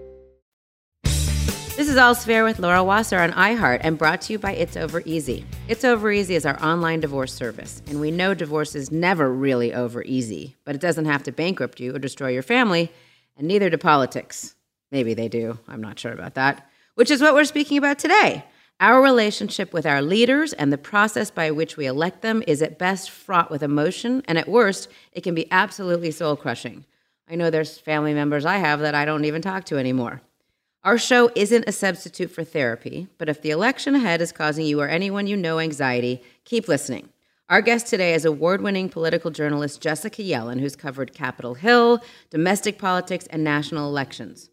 This is All's Fair with Laura Wasser on iHeart and brought to you by It's Over Easy. It's Over Easy is our online divorce service, and we know divorce is never really over easy, but it doesn't have to bankrupt you or destroy your family, and neither do politics. Maybe they do. I'm not sure about that. Which is what we're speaking about today. Our relationship with our leaders and the process by which we elect them is at best fraught with emotion, and at worst, it can be absolutely soul-crushing. I know there's family members I have that I don't even talk to anymore. Our show isn't a substitute for therapy, but if the election ahead is causing you or anyone you know anxiety, keep listening. Our guest today is award-winning political journalist Jessica Yellin, who's covered Capitol Hill, domestic politics, and national elections, which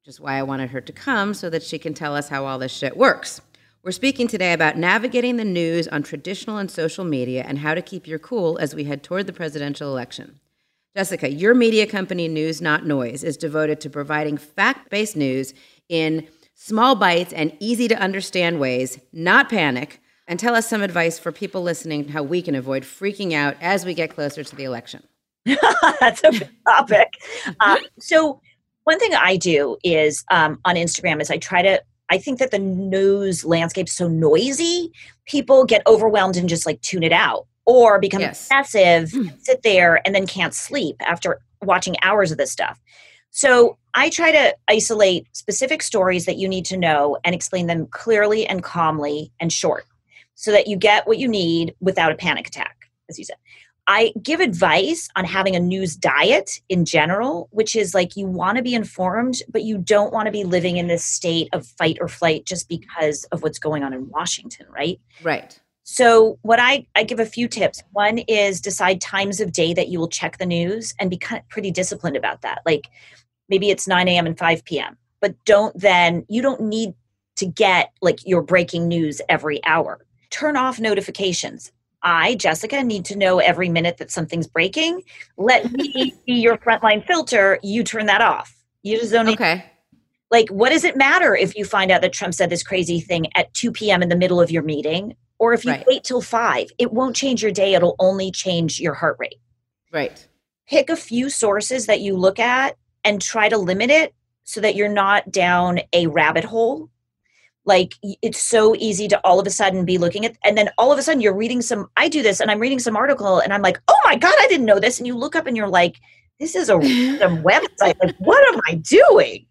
is why I wanted her to come so that she can tell us how all this shit works. We're speaking today about navigating the news on traditional and social media and how to keep your cool as we head toward the presidential election. Jessica, your media company, News Not Noise, is devoted to providing fact-based news in small bites and easy-to-understand ways, not panic, and tell us some advice for people listening how we can avoid freaking out as we get closer to the election. That's a big topic. So one thing I do is on Instagram is I think that the news landscape is so noisy, people get overwhelmed and just like tune it out or become obsessive, sit there and then can't sleep after watching hours of this stuff. So I try to isolate specific stories that you need to know and explain them clearly and calmly and short so that you get what you need without a panic attack, as you said. I give advice on having a news diet in general, which is like you want to be informed, but you don't want to be living in this state of fight or flight just because of what's going on in Washington, right? Right. So what I give a few tips. One is decide times of day that you will check the news and be pretty disciplined about that. Like maybe it's 9 a.m. and 5 p.m., but you don't need to get like your breaking news every hour. Turn off notifications. I, Jessica, need to know every minute that something's breaking. Let me be your frontline filter. You turn that off. You just don't need. Okay. Like, what does it matter if you find out that Trump said this crazy thing at 2 p.m. in the middle of your meeting? Or if you wait till 5, it won't change your day. It'll only change your heart rate. Right. Pick a few sources that you look at and try to limit it so that you're not down a rabbit hole. Like it's so easy to all of a sudden be looking at, and then all of a sudden you're reading I do this and I'm reading some article and I'm like, oh my God, I didn't know this. And you look up and you're like, this is a random website. Like, what am I doing?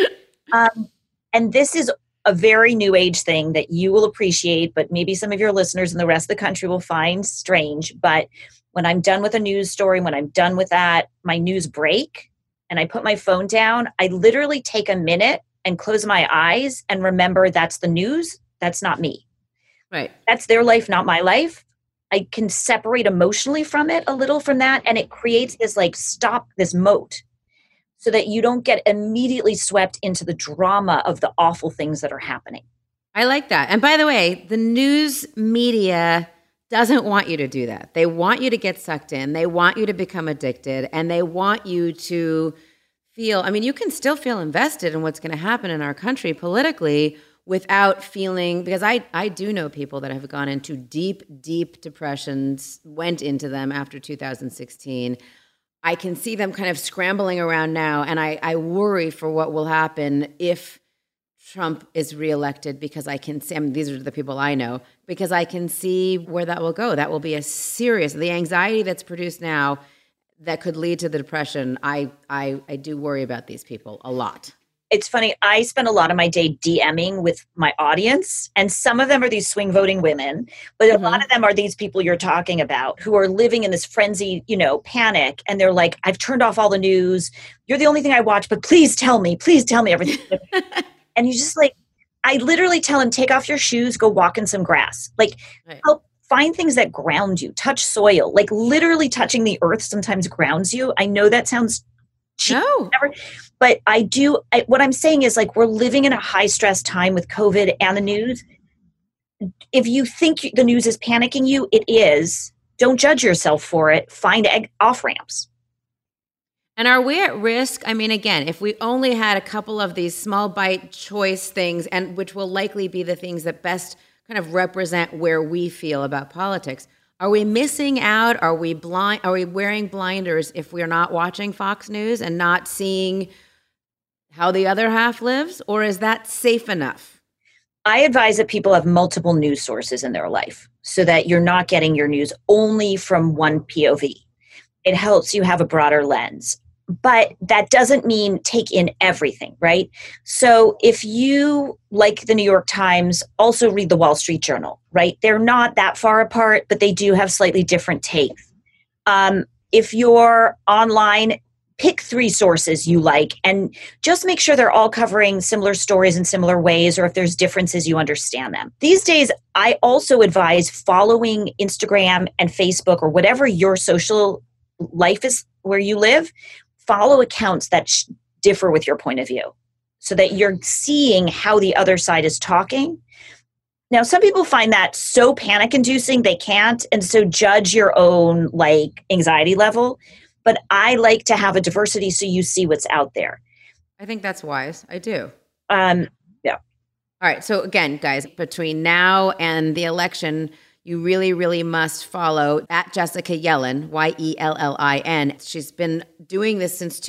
And this is a very new age thing that you will appreciate, but maybe some of your listeners in the rest of the country will find strange. But when I'm done with a news story, when I'm done with that, my news break and I put my phone down, I literally take a minute and close my eyes and remember that's the news. That's not me. Right. That's their life, not my life. I can separate emotionally from it a little from that. And it creates this this moat so that you don't get immediately swept into the drama of the awful things that are happening. I like that. And by the way, the news media doesn't want you to do that. They want you to get sucked in. They want you to become addicted and they want you to you can still feel invested in what's going to happen in our country politically without feeling, because I do know people that have gone into deep, deep depressions, went into them after 2016. I can see them kind of scrambling around now, and I worry for what will happen if Trump is reelected because I can see, these are the people I know, because I can see where that will go. That will be the anxiety that's produced now that could lead to the depression. I do worry about these people a lot. It's funny. I spend a lot of my day DMing with my audience, and some of them are these swing voting women, but a lot of them are these people you're talking about who are living in this frenzy, panic. And they're like, I've turned off all the news. You're the only thing I watch, but please tell me everything. And you just I literally tell them, take off your shoes, go walk in some grass. Help find things that ground you, touch soil, literally touching the earth sometimes grounds you. I know that sounds cheap, but what I'm saying is we're living in a high stress time with COVID and the news. If you think the news is panicking you, it is. Don't judge yourself for it. Find off ramps. And are we at risk? Again, if we only had a couple of these small bite choice things, and which will likely be the things that best kind of represent where we feel about politics. Are we missing out? Are we blind? Are we wearing blinders if we're not watching Fox News and not seeing how the other half lives? Or is that safe enough? I advise that people have multiple news sources in their life so that you're not getting your news only from one POV. It helps you have a broader lens. But that doesn't mean take in everything, right? So if you, like the New York Times, also read the Wall Street Journal, right? They're not that far apart, but they do have slightly different takes. If you're online, pick 3 sources you like and just make sure they're all covering similar stories in similar ways, or if there's differences, you understand them. These days, I also advise following Instagram and Facebook or whatever your social life is where you live. Follow accounts that differ with your point of view. so that you're seeing how the other side is talking. Now, some people find that so panic inducing they can't, and so judge your own like anxiety level. But I like to have a diversity so you see what's out there. I think that's wise. I do. Yeah. All right. So again, guys, between now and the election, you really, really must follow at Jessica Yellin, Yellin. She's been doing this since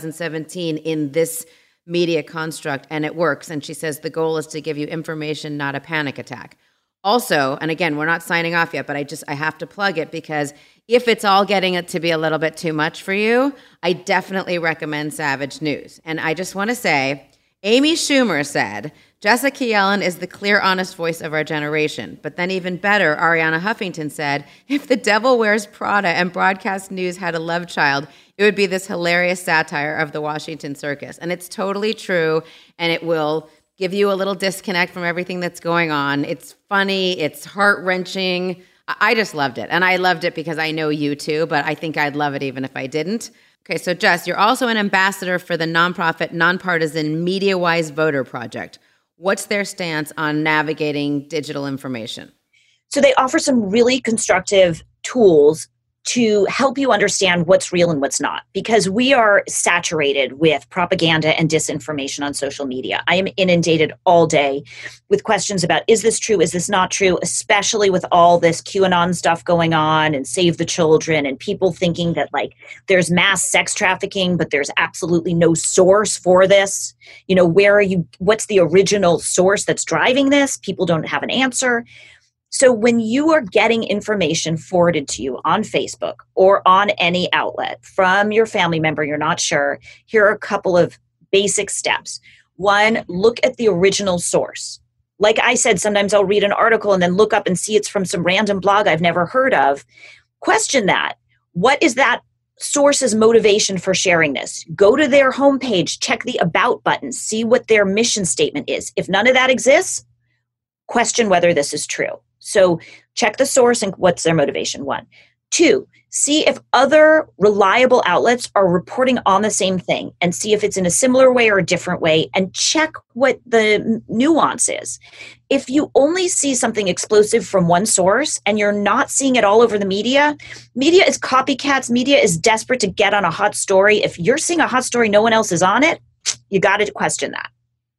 2017 in this media construct, and it works. And she says the goal is to give you information, not a panic attack. Also, and again, we're not signing off yet, but I have to plug it because if it's all getting it to be a little bit too much for you, I definitely recommend Savage News. And I just want to say, Amy Schumer said, Jessica Yellin is the clear, honest voice of our generation. But then even better, Ariana Huffington said, if The Devil Wears Prada and broadcast news had a love child, it would be this hilarious satire of the Washington circus. And it's totally true, and it will give you a little disconnect from everything that's going on. It's funny, it's heart-wrenching. I just loved it. And I loved it because I know you too, but I think I'd love it even if I didn't. Okay, so Jess, you're also an ambassador for the nonprofit, nonpartisan MediaWise Voter Project. What's their stance on navigating digital information? So they offer some really constructive tools to help you understand what's real and what's not, because we are saturated with propaganda and disinformation on social media. I am inundated all day with questions about, is this true? Is this not true? Especially with all this QAnon stuff going on and Save the Children and people thinking that like there's mass sex trafficking, but there's absolutely no source for this. You know, what's the original source that's driving this? People don't have an answer. So when you are getting information forwarded to you on Facebook or on any outlet from your family member, you're not sure, here are a couple of basic steps. One, look at the original source. Like I said, sometimes I'll read an article and then look up and see it's from some random blog I've never heard of. Question that. What is that source's motivation for sharing this? Go to their homepage, check the About button, see what their mission statement is. If none of that exists, question whether this is true. So check the source and what's their motivation, 1. 2, see if other reliable outlets are reporting on the same thing and see if it's in a similar way or a different way, and check what the nuance is. If you only see something explosive from one source and you're not seeing it all over the media is copycats. Media is desperate to get on a hot story. If you're seeing a hot story, no one else is on it, you got to question that.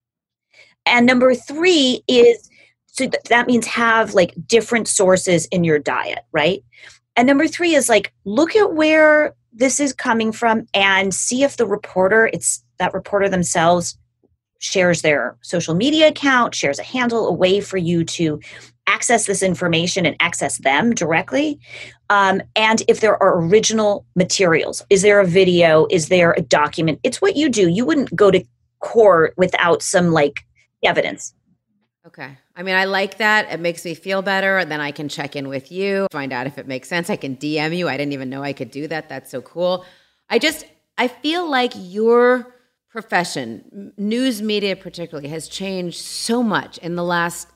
And number 3 is, so that means have like different sources in your diet, right? And number 3 is like, look at where this is coming from and see if the reporter themselves shares their social media account, shares a handle, a way for you to access this information and access them directly. And if there are original materials, is there a video? Is there a document? It's what you do. You wouldn't go to court without some like evidence. Okay. I mean, I like that. It makes me feel better. And then I can check in with you, find out if it makes sense. I can DM you. I didn't even know I could do that. That's so cool. I feel like your profession, news media particularly, has changed so much in the last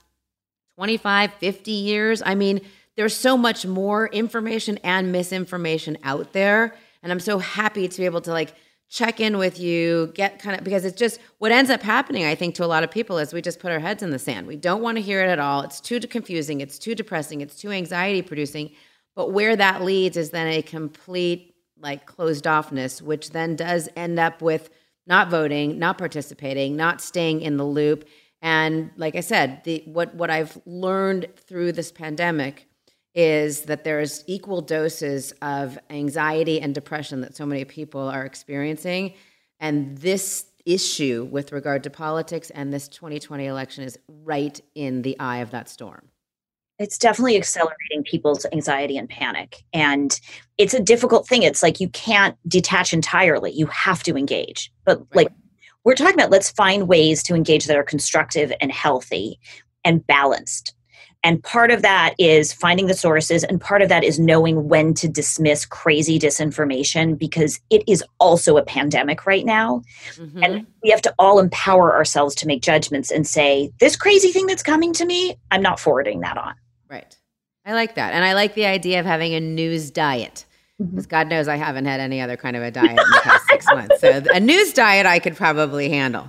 25, 50 years. I mean, there's so much more information and misinformation out there. And I'm so happy to be able to like check in with you, because it's just what ends up happening, I think, to a lot of people is we just put our heads in the sand. We don't want to hear it at all. It's too confusing. It's too depressing. It's too anxiety producing. But where that leads is then a complete like closed offness, which then does end up with not voting, not participating, not staying in the loop. And like I said, what I've learned through this pandemic is that there's equal doses of anxiety and depression that so many people are experiencing. And this issue with regard to politics and this 2020 election is right in the eye of that storm. It's definitely accelerating people's anxiety and panic. And it's a difficult thing. It's like you can't detach entirely. You have to engage. But like we're talking about, let's find ways to engage that are constructive and healthy and balanced. And part of that is finding the sources, and part of that is knowing when to dismiss crazy disinformation, because it is also a pandemic right now. Mm-hmm. And we have to all empower ourselves to make judgments and say, this crazy thing that's coming to me, I'm not forwarding that on. Right. I like that. And I like the idea of having a news diet, because God knows I haven't had any other kind of a diet in the past 6 months. So a news diet I could probably handle.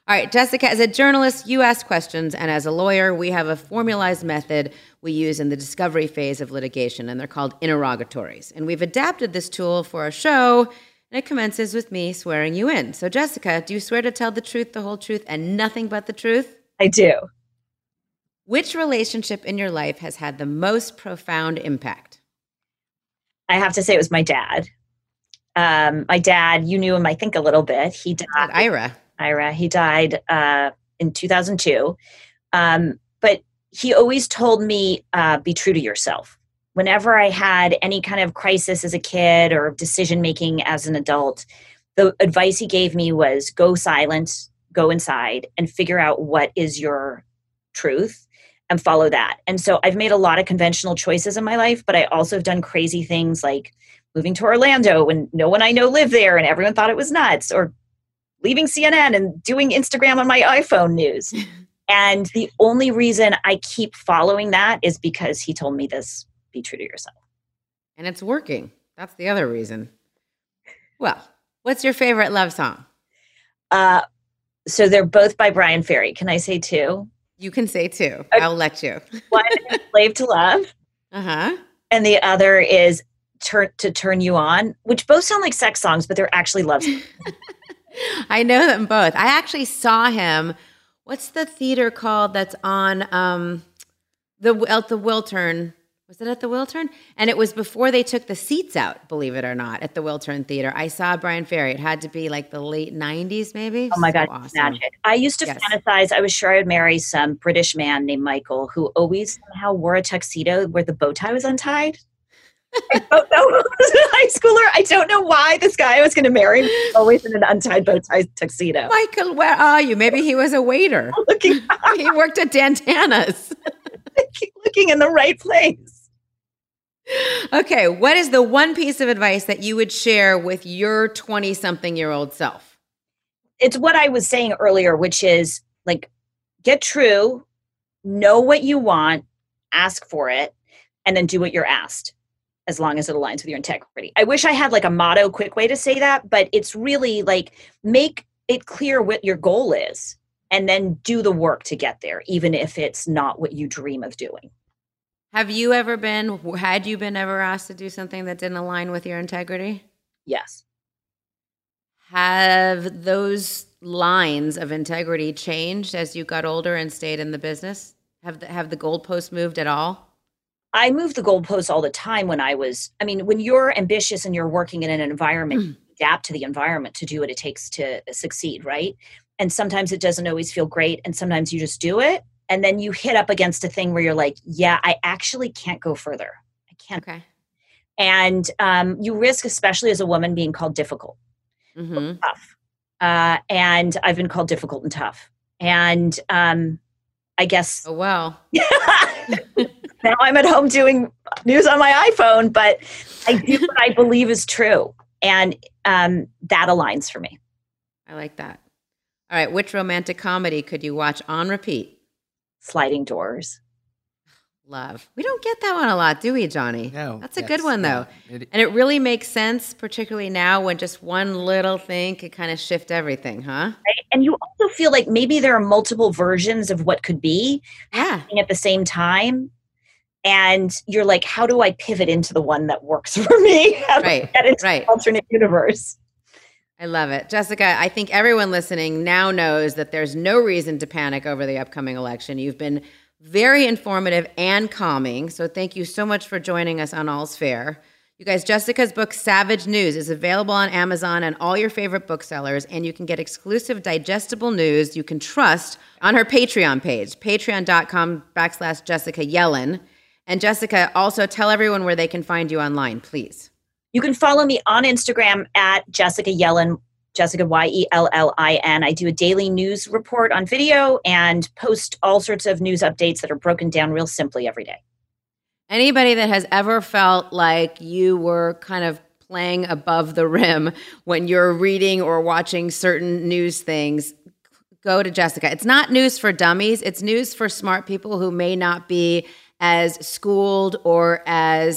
All right, Jessica, as a journalist, you ask questions, and as a lawyer, we have a formalized method we use in the discovery phase of litigation, and they're called interrogatories. And we've adapted this tool for our show, and it commences with me swearing you in. So, Jessica, do you swear to tell the truth, the whole truth, and nothing but the truth? I do. Which relationship in your life has had the most profound impact? I have to say it was my dad. My dad, you knew him, I think, a little bit. He died. Ira. He died in 2002. But he always told me, be true to yourself. Whenever I had any kind of crisis as a kid or decision-making as an adult, the advice he gave me was go silent, go inside, and figure out what is your truth and follow that. And so I've made a lot of conventional choices in my life, but I also have done crazy things like moving to Orlando when no one I know lived there and everyone thought it was nuts, or leaving CNN and doing Instagram on my iPhone news. And the only reason I keep following that is because he told me this, be true to yourself. And it's working. That's the other reason. Well, what's your favorite love song? So they're both by Brian Ferry. Can I say two? You can say two. Okay. I'll let you. One is Slave to Love. Uh-huh. And the other is To Turn You On, which both sound like sex songs, but they're actually love songs. I know them both. I actually saw him. What's the theater called that's on the Wiltern? Was it at the Wiltern? And it was before they took the seats out, believe it or not, at the Wiltern Theater. I saw Brian Ferry. It had to be like the late 90s, maybe. Oh my God, awesome. magic. I used to fantasize. I was sure I would marry some British man named Michael who always somehow wore a tuxedo where the bow tie was untied. I don't know. I was a high schooler. I don't know why this guy I was going to marry was always in an untied bow tie tuxedo. Michael, where are you? Maybe he was a waiter. He worked at Dantana's. Looking in the right place. Okay, what is the one piece of advice that you would share with your 20-something-year-old self? It's what I was saying earlier, which is like, get true, know what you want, ask for it, and then do what you're asked, as long as it aligns with your integrity. I wish I had like a motto, quick way to say that, but it's really like, make it clear what your goal is and then do the work to get there, even if it's not what you dream of doing. Had you been ever asked to do something that didn't align with your integrity? Yes. Have those lines of integrity changed as you got older and stayed in the business? Have the goalposts moved at all? I moved the goalposts all the time when you're ambitious and you're working in an environment, you adapt to the environment to do what it takes to succeed, right? And sometimes it doesn't always feel great, and sometimes you just do it. And then you hit up against a thing where you're like, yeah, I actually can't go further. I can't. Okay. And you risk, especially as a woman, being called difficult, tough. And I've been called difficult and tough. And I guess. Oh, wow. Now I'm at home doing news on my iPhone, but I do what I believe is true. And that aligns for me. I like that. All right. Which romantic comedy could you watch on repeat? Sliding Doors. Love. We don't get that one a lot, do we, Johnny? No. That's a good one, though. And it really makes sense, particularly now when just one little thing could kind of shift everything, huh? Right? And you also feel like maybe there are multiple versions of what could be happening at the same time. And you're like, how do I pivot into the one that works for me? How do I get into the alternate universe? I love it. Jessica, I think everyone listening now knows that there's no reason to panic over the upcoming election. You've been very informative and calming. So thank you so much for joining us on All's Fair. You guys, Jessica's book, Savage News, is available on Amazon and all your favorite booksellers. And you can get exclusive digestible news you can trust on her Patreon page, patreon.com/Jessica Yellin. And Jessica, also tell everyone where they can find you online, please. You can follow me on Instagram at Jessica Yellin, Jessica Yellin. I do a daily news report on video and post all sorts of news updates that are broken down real simply every day. Anybody that has ever felt like you were kind of playing above the rim when you're reading or watching certain news things, go to Jessica. It's not news for dummies. It's news for smart people who may not be as schooled or as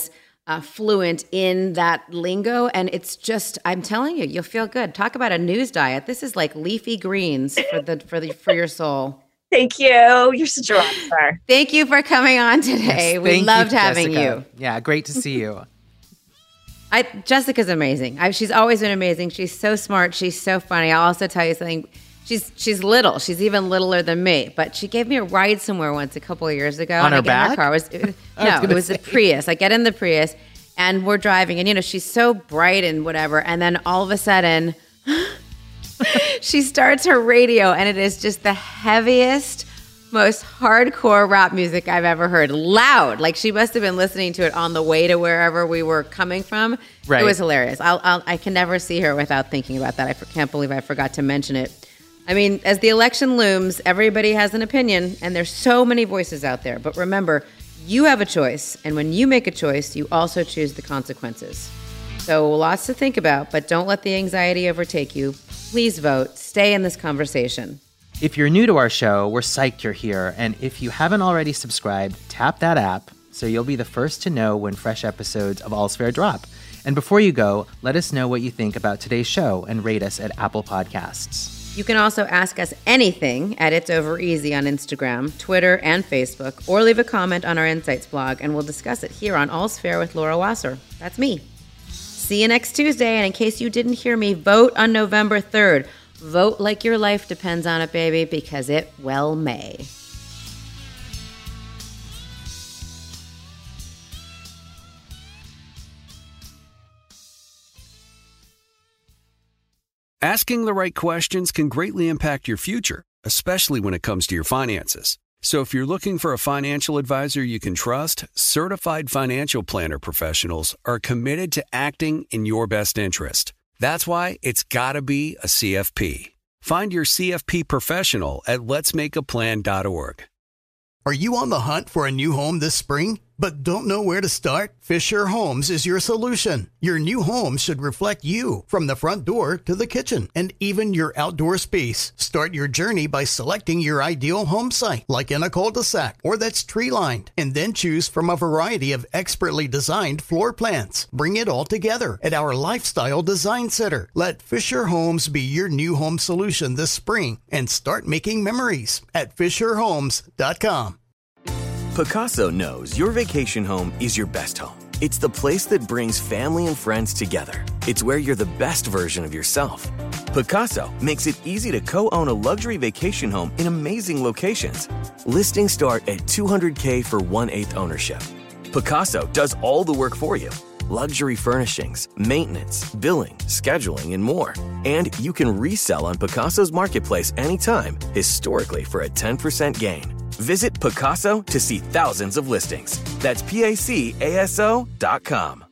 fluent in that lingo. And it's just, I'm telling you, you'll feel good. Talk about a news diet. This is like leafy greens for your soul. Thank you. You're such a rock star. Thank you for coming on today. Yes, we loved having you. Yeah, great to see you. Jessica's amazing. She's always been amazing. She's so smart. She's so funny. I'll also tell you something. She's little. She's even littler than me. But she gave me a ride somewhere once a couple of years ago. On her back? It was a Prius. I get in the Prius, and we're driving. And, she's so bright and whatever. And then all of a sudden, she starts her radio, and it is just the heaviest, most hardcore rap music I've ever heard. Loud. Like she must have been listening to it on the way to wherever we were coming from. Right. It was hilarious. I can never see her without thinking about that. I can't believe I forgot to mention it. I mean, as the election looms, everybody has an opinion, and there's so many voices out there. But remember, you have a choice, and when you make a choice, you also choose the consequences. So lots to think about, but don't let the anxiety overtake you. Please vote. Stay in this conversation. If you're new to our show, we're psyched you're here. And if you haven't already subscribed, tap that app so you'll be the first to know when fresh episodes of All's Fair drop. And before you go, let us know what you think about today's show and rate us at Apple Podcasts. You can also ask us anything at It's Over Easy on Instagram, Twitter, and Facebook, or leave a comment on our Insights blog, and we'll discuss it here on All's Fair with Laura Wasser. That's me. See you next Tuesday, and in case you didn't hear me, vote on November 3rd. Vote like your life depends on it, baby, because it well may. Asking the right questions can greatly impact your future, especially when it comes to your finances. So if you're looking for a financial advisor you can trust, certified financial planner professionals are committed to acting in your best interest. That's why it's got to be a CFP. Find your CFP professional at letsmakeaplan.org. Are you on the hunt for a new home this spring, but don't know where to start? Fisher Homes is your solution. Your new home should reflect you, from the front door to the kitchen, and even your outdoor space. Start your journey by selecting your ideal home site, like in a cul-de-sac or that's tree-lined, and then choose from a variety of expertly designed floor plans. Bring it all together at our Lifestyle Design Center. Let Fisher Homes be your new home solution this spring and start making memories at FisherHomes.com. Pacaso knows your vacation home is your best home. It's the place that brings family and friends together. It's where you're the best version of yourself. Pacaso makes it easy to co-own a luxury vacation home in amazing locations. Listings start at $200K for 1/8 ownership. Pacaso does all the work for you. Luxury furnishings, maintenance, billing, scheduling, and more. And you can resell on Pacaso's marketplace anytime, historically for a 10% gain. Visit Pacaso to see thousands of listings. That's PACASO.com.